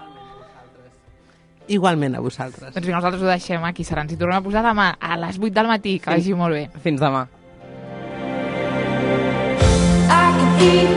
Igualment a vosaltres. Doncs vinga, nosaltres ho deixem aquí. Serà, ens hi tornem a posar demà a les vuit del matí. Que vagi molt bé. Fins demà. I can eat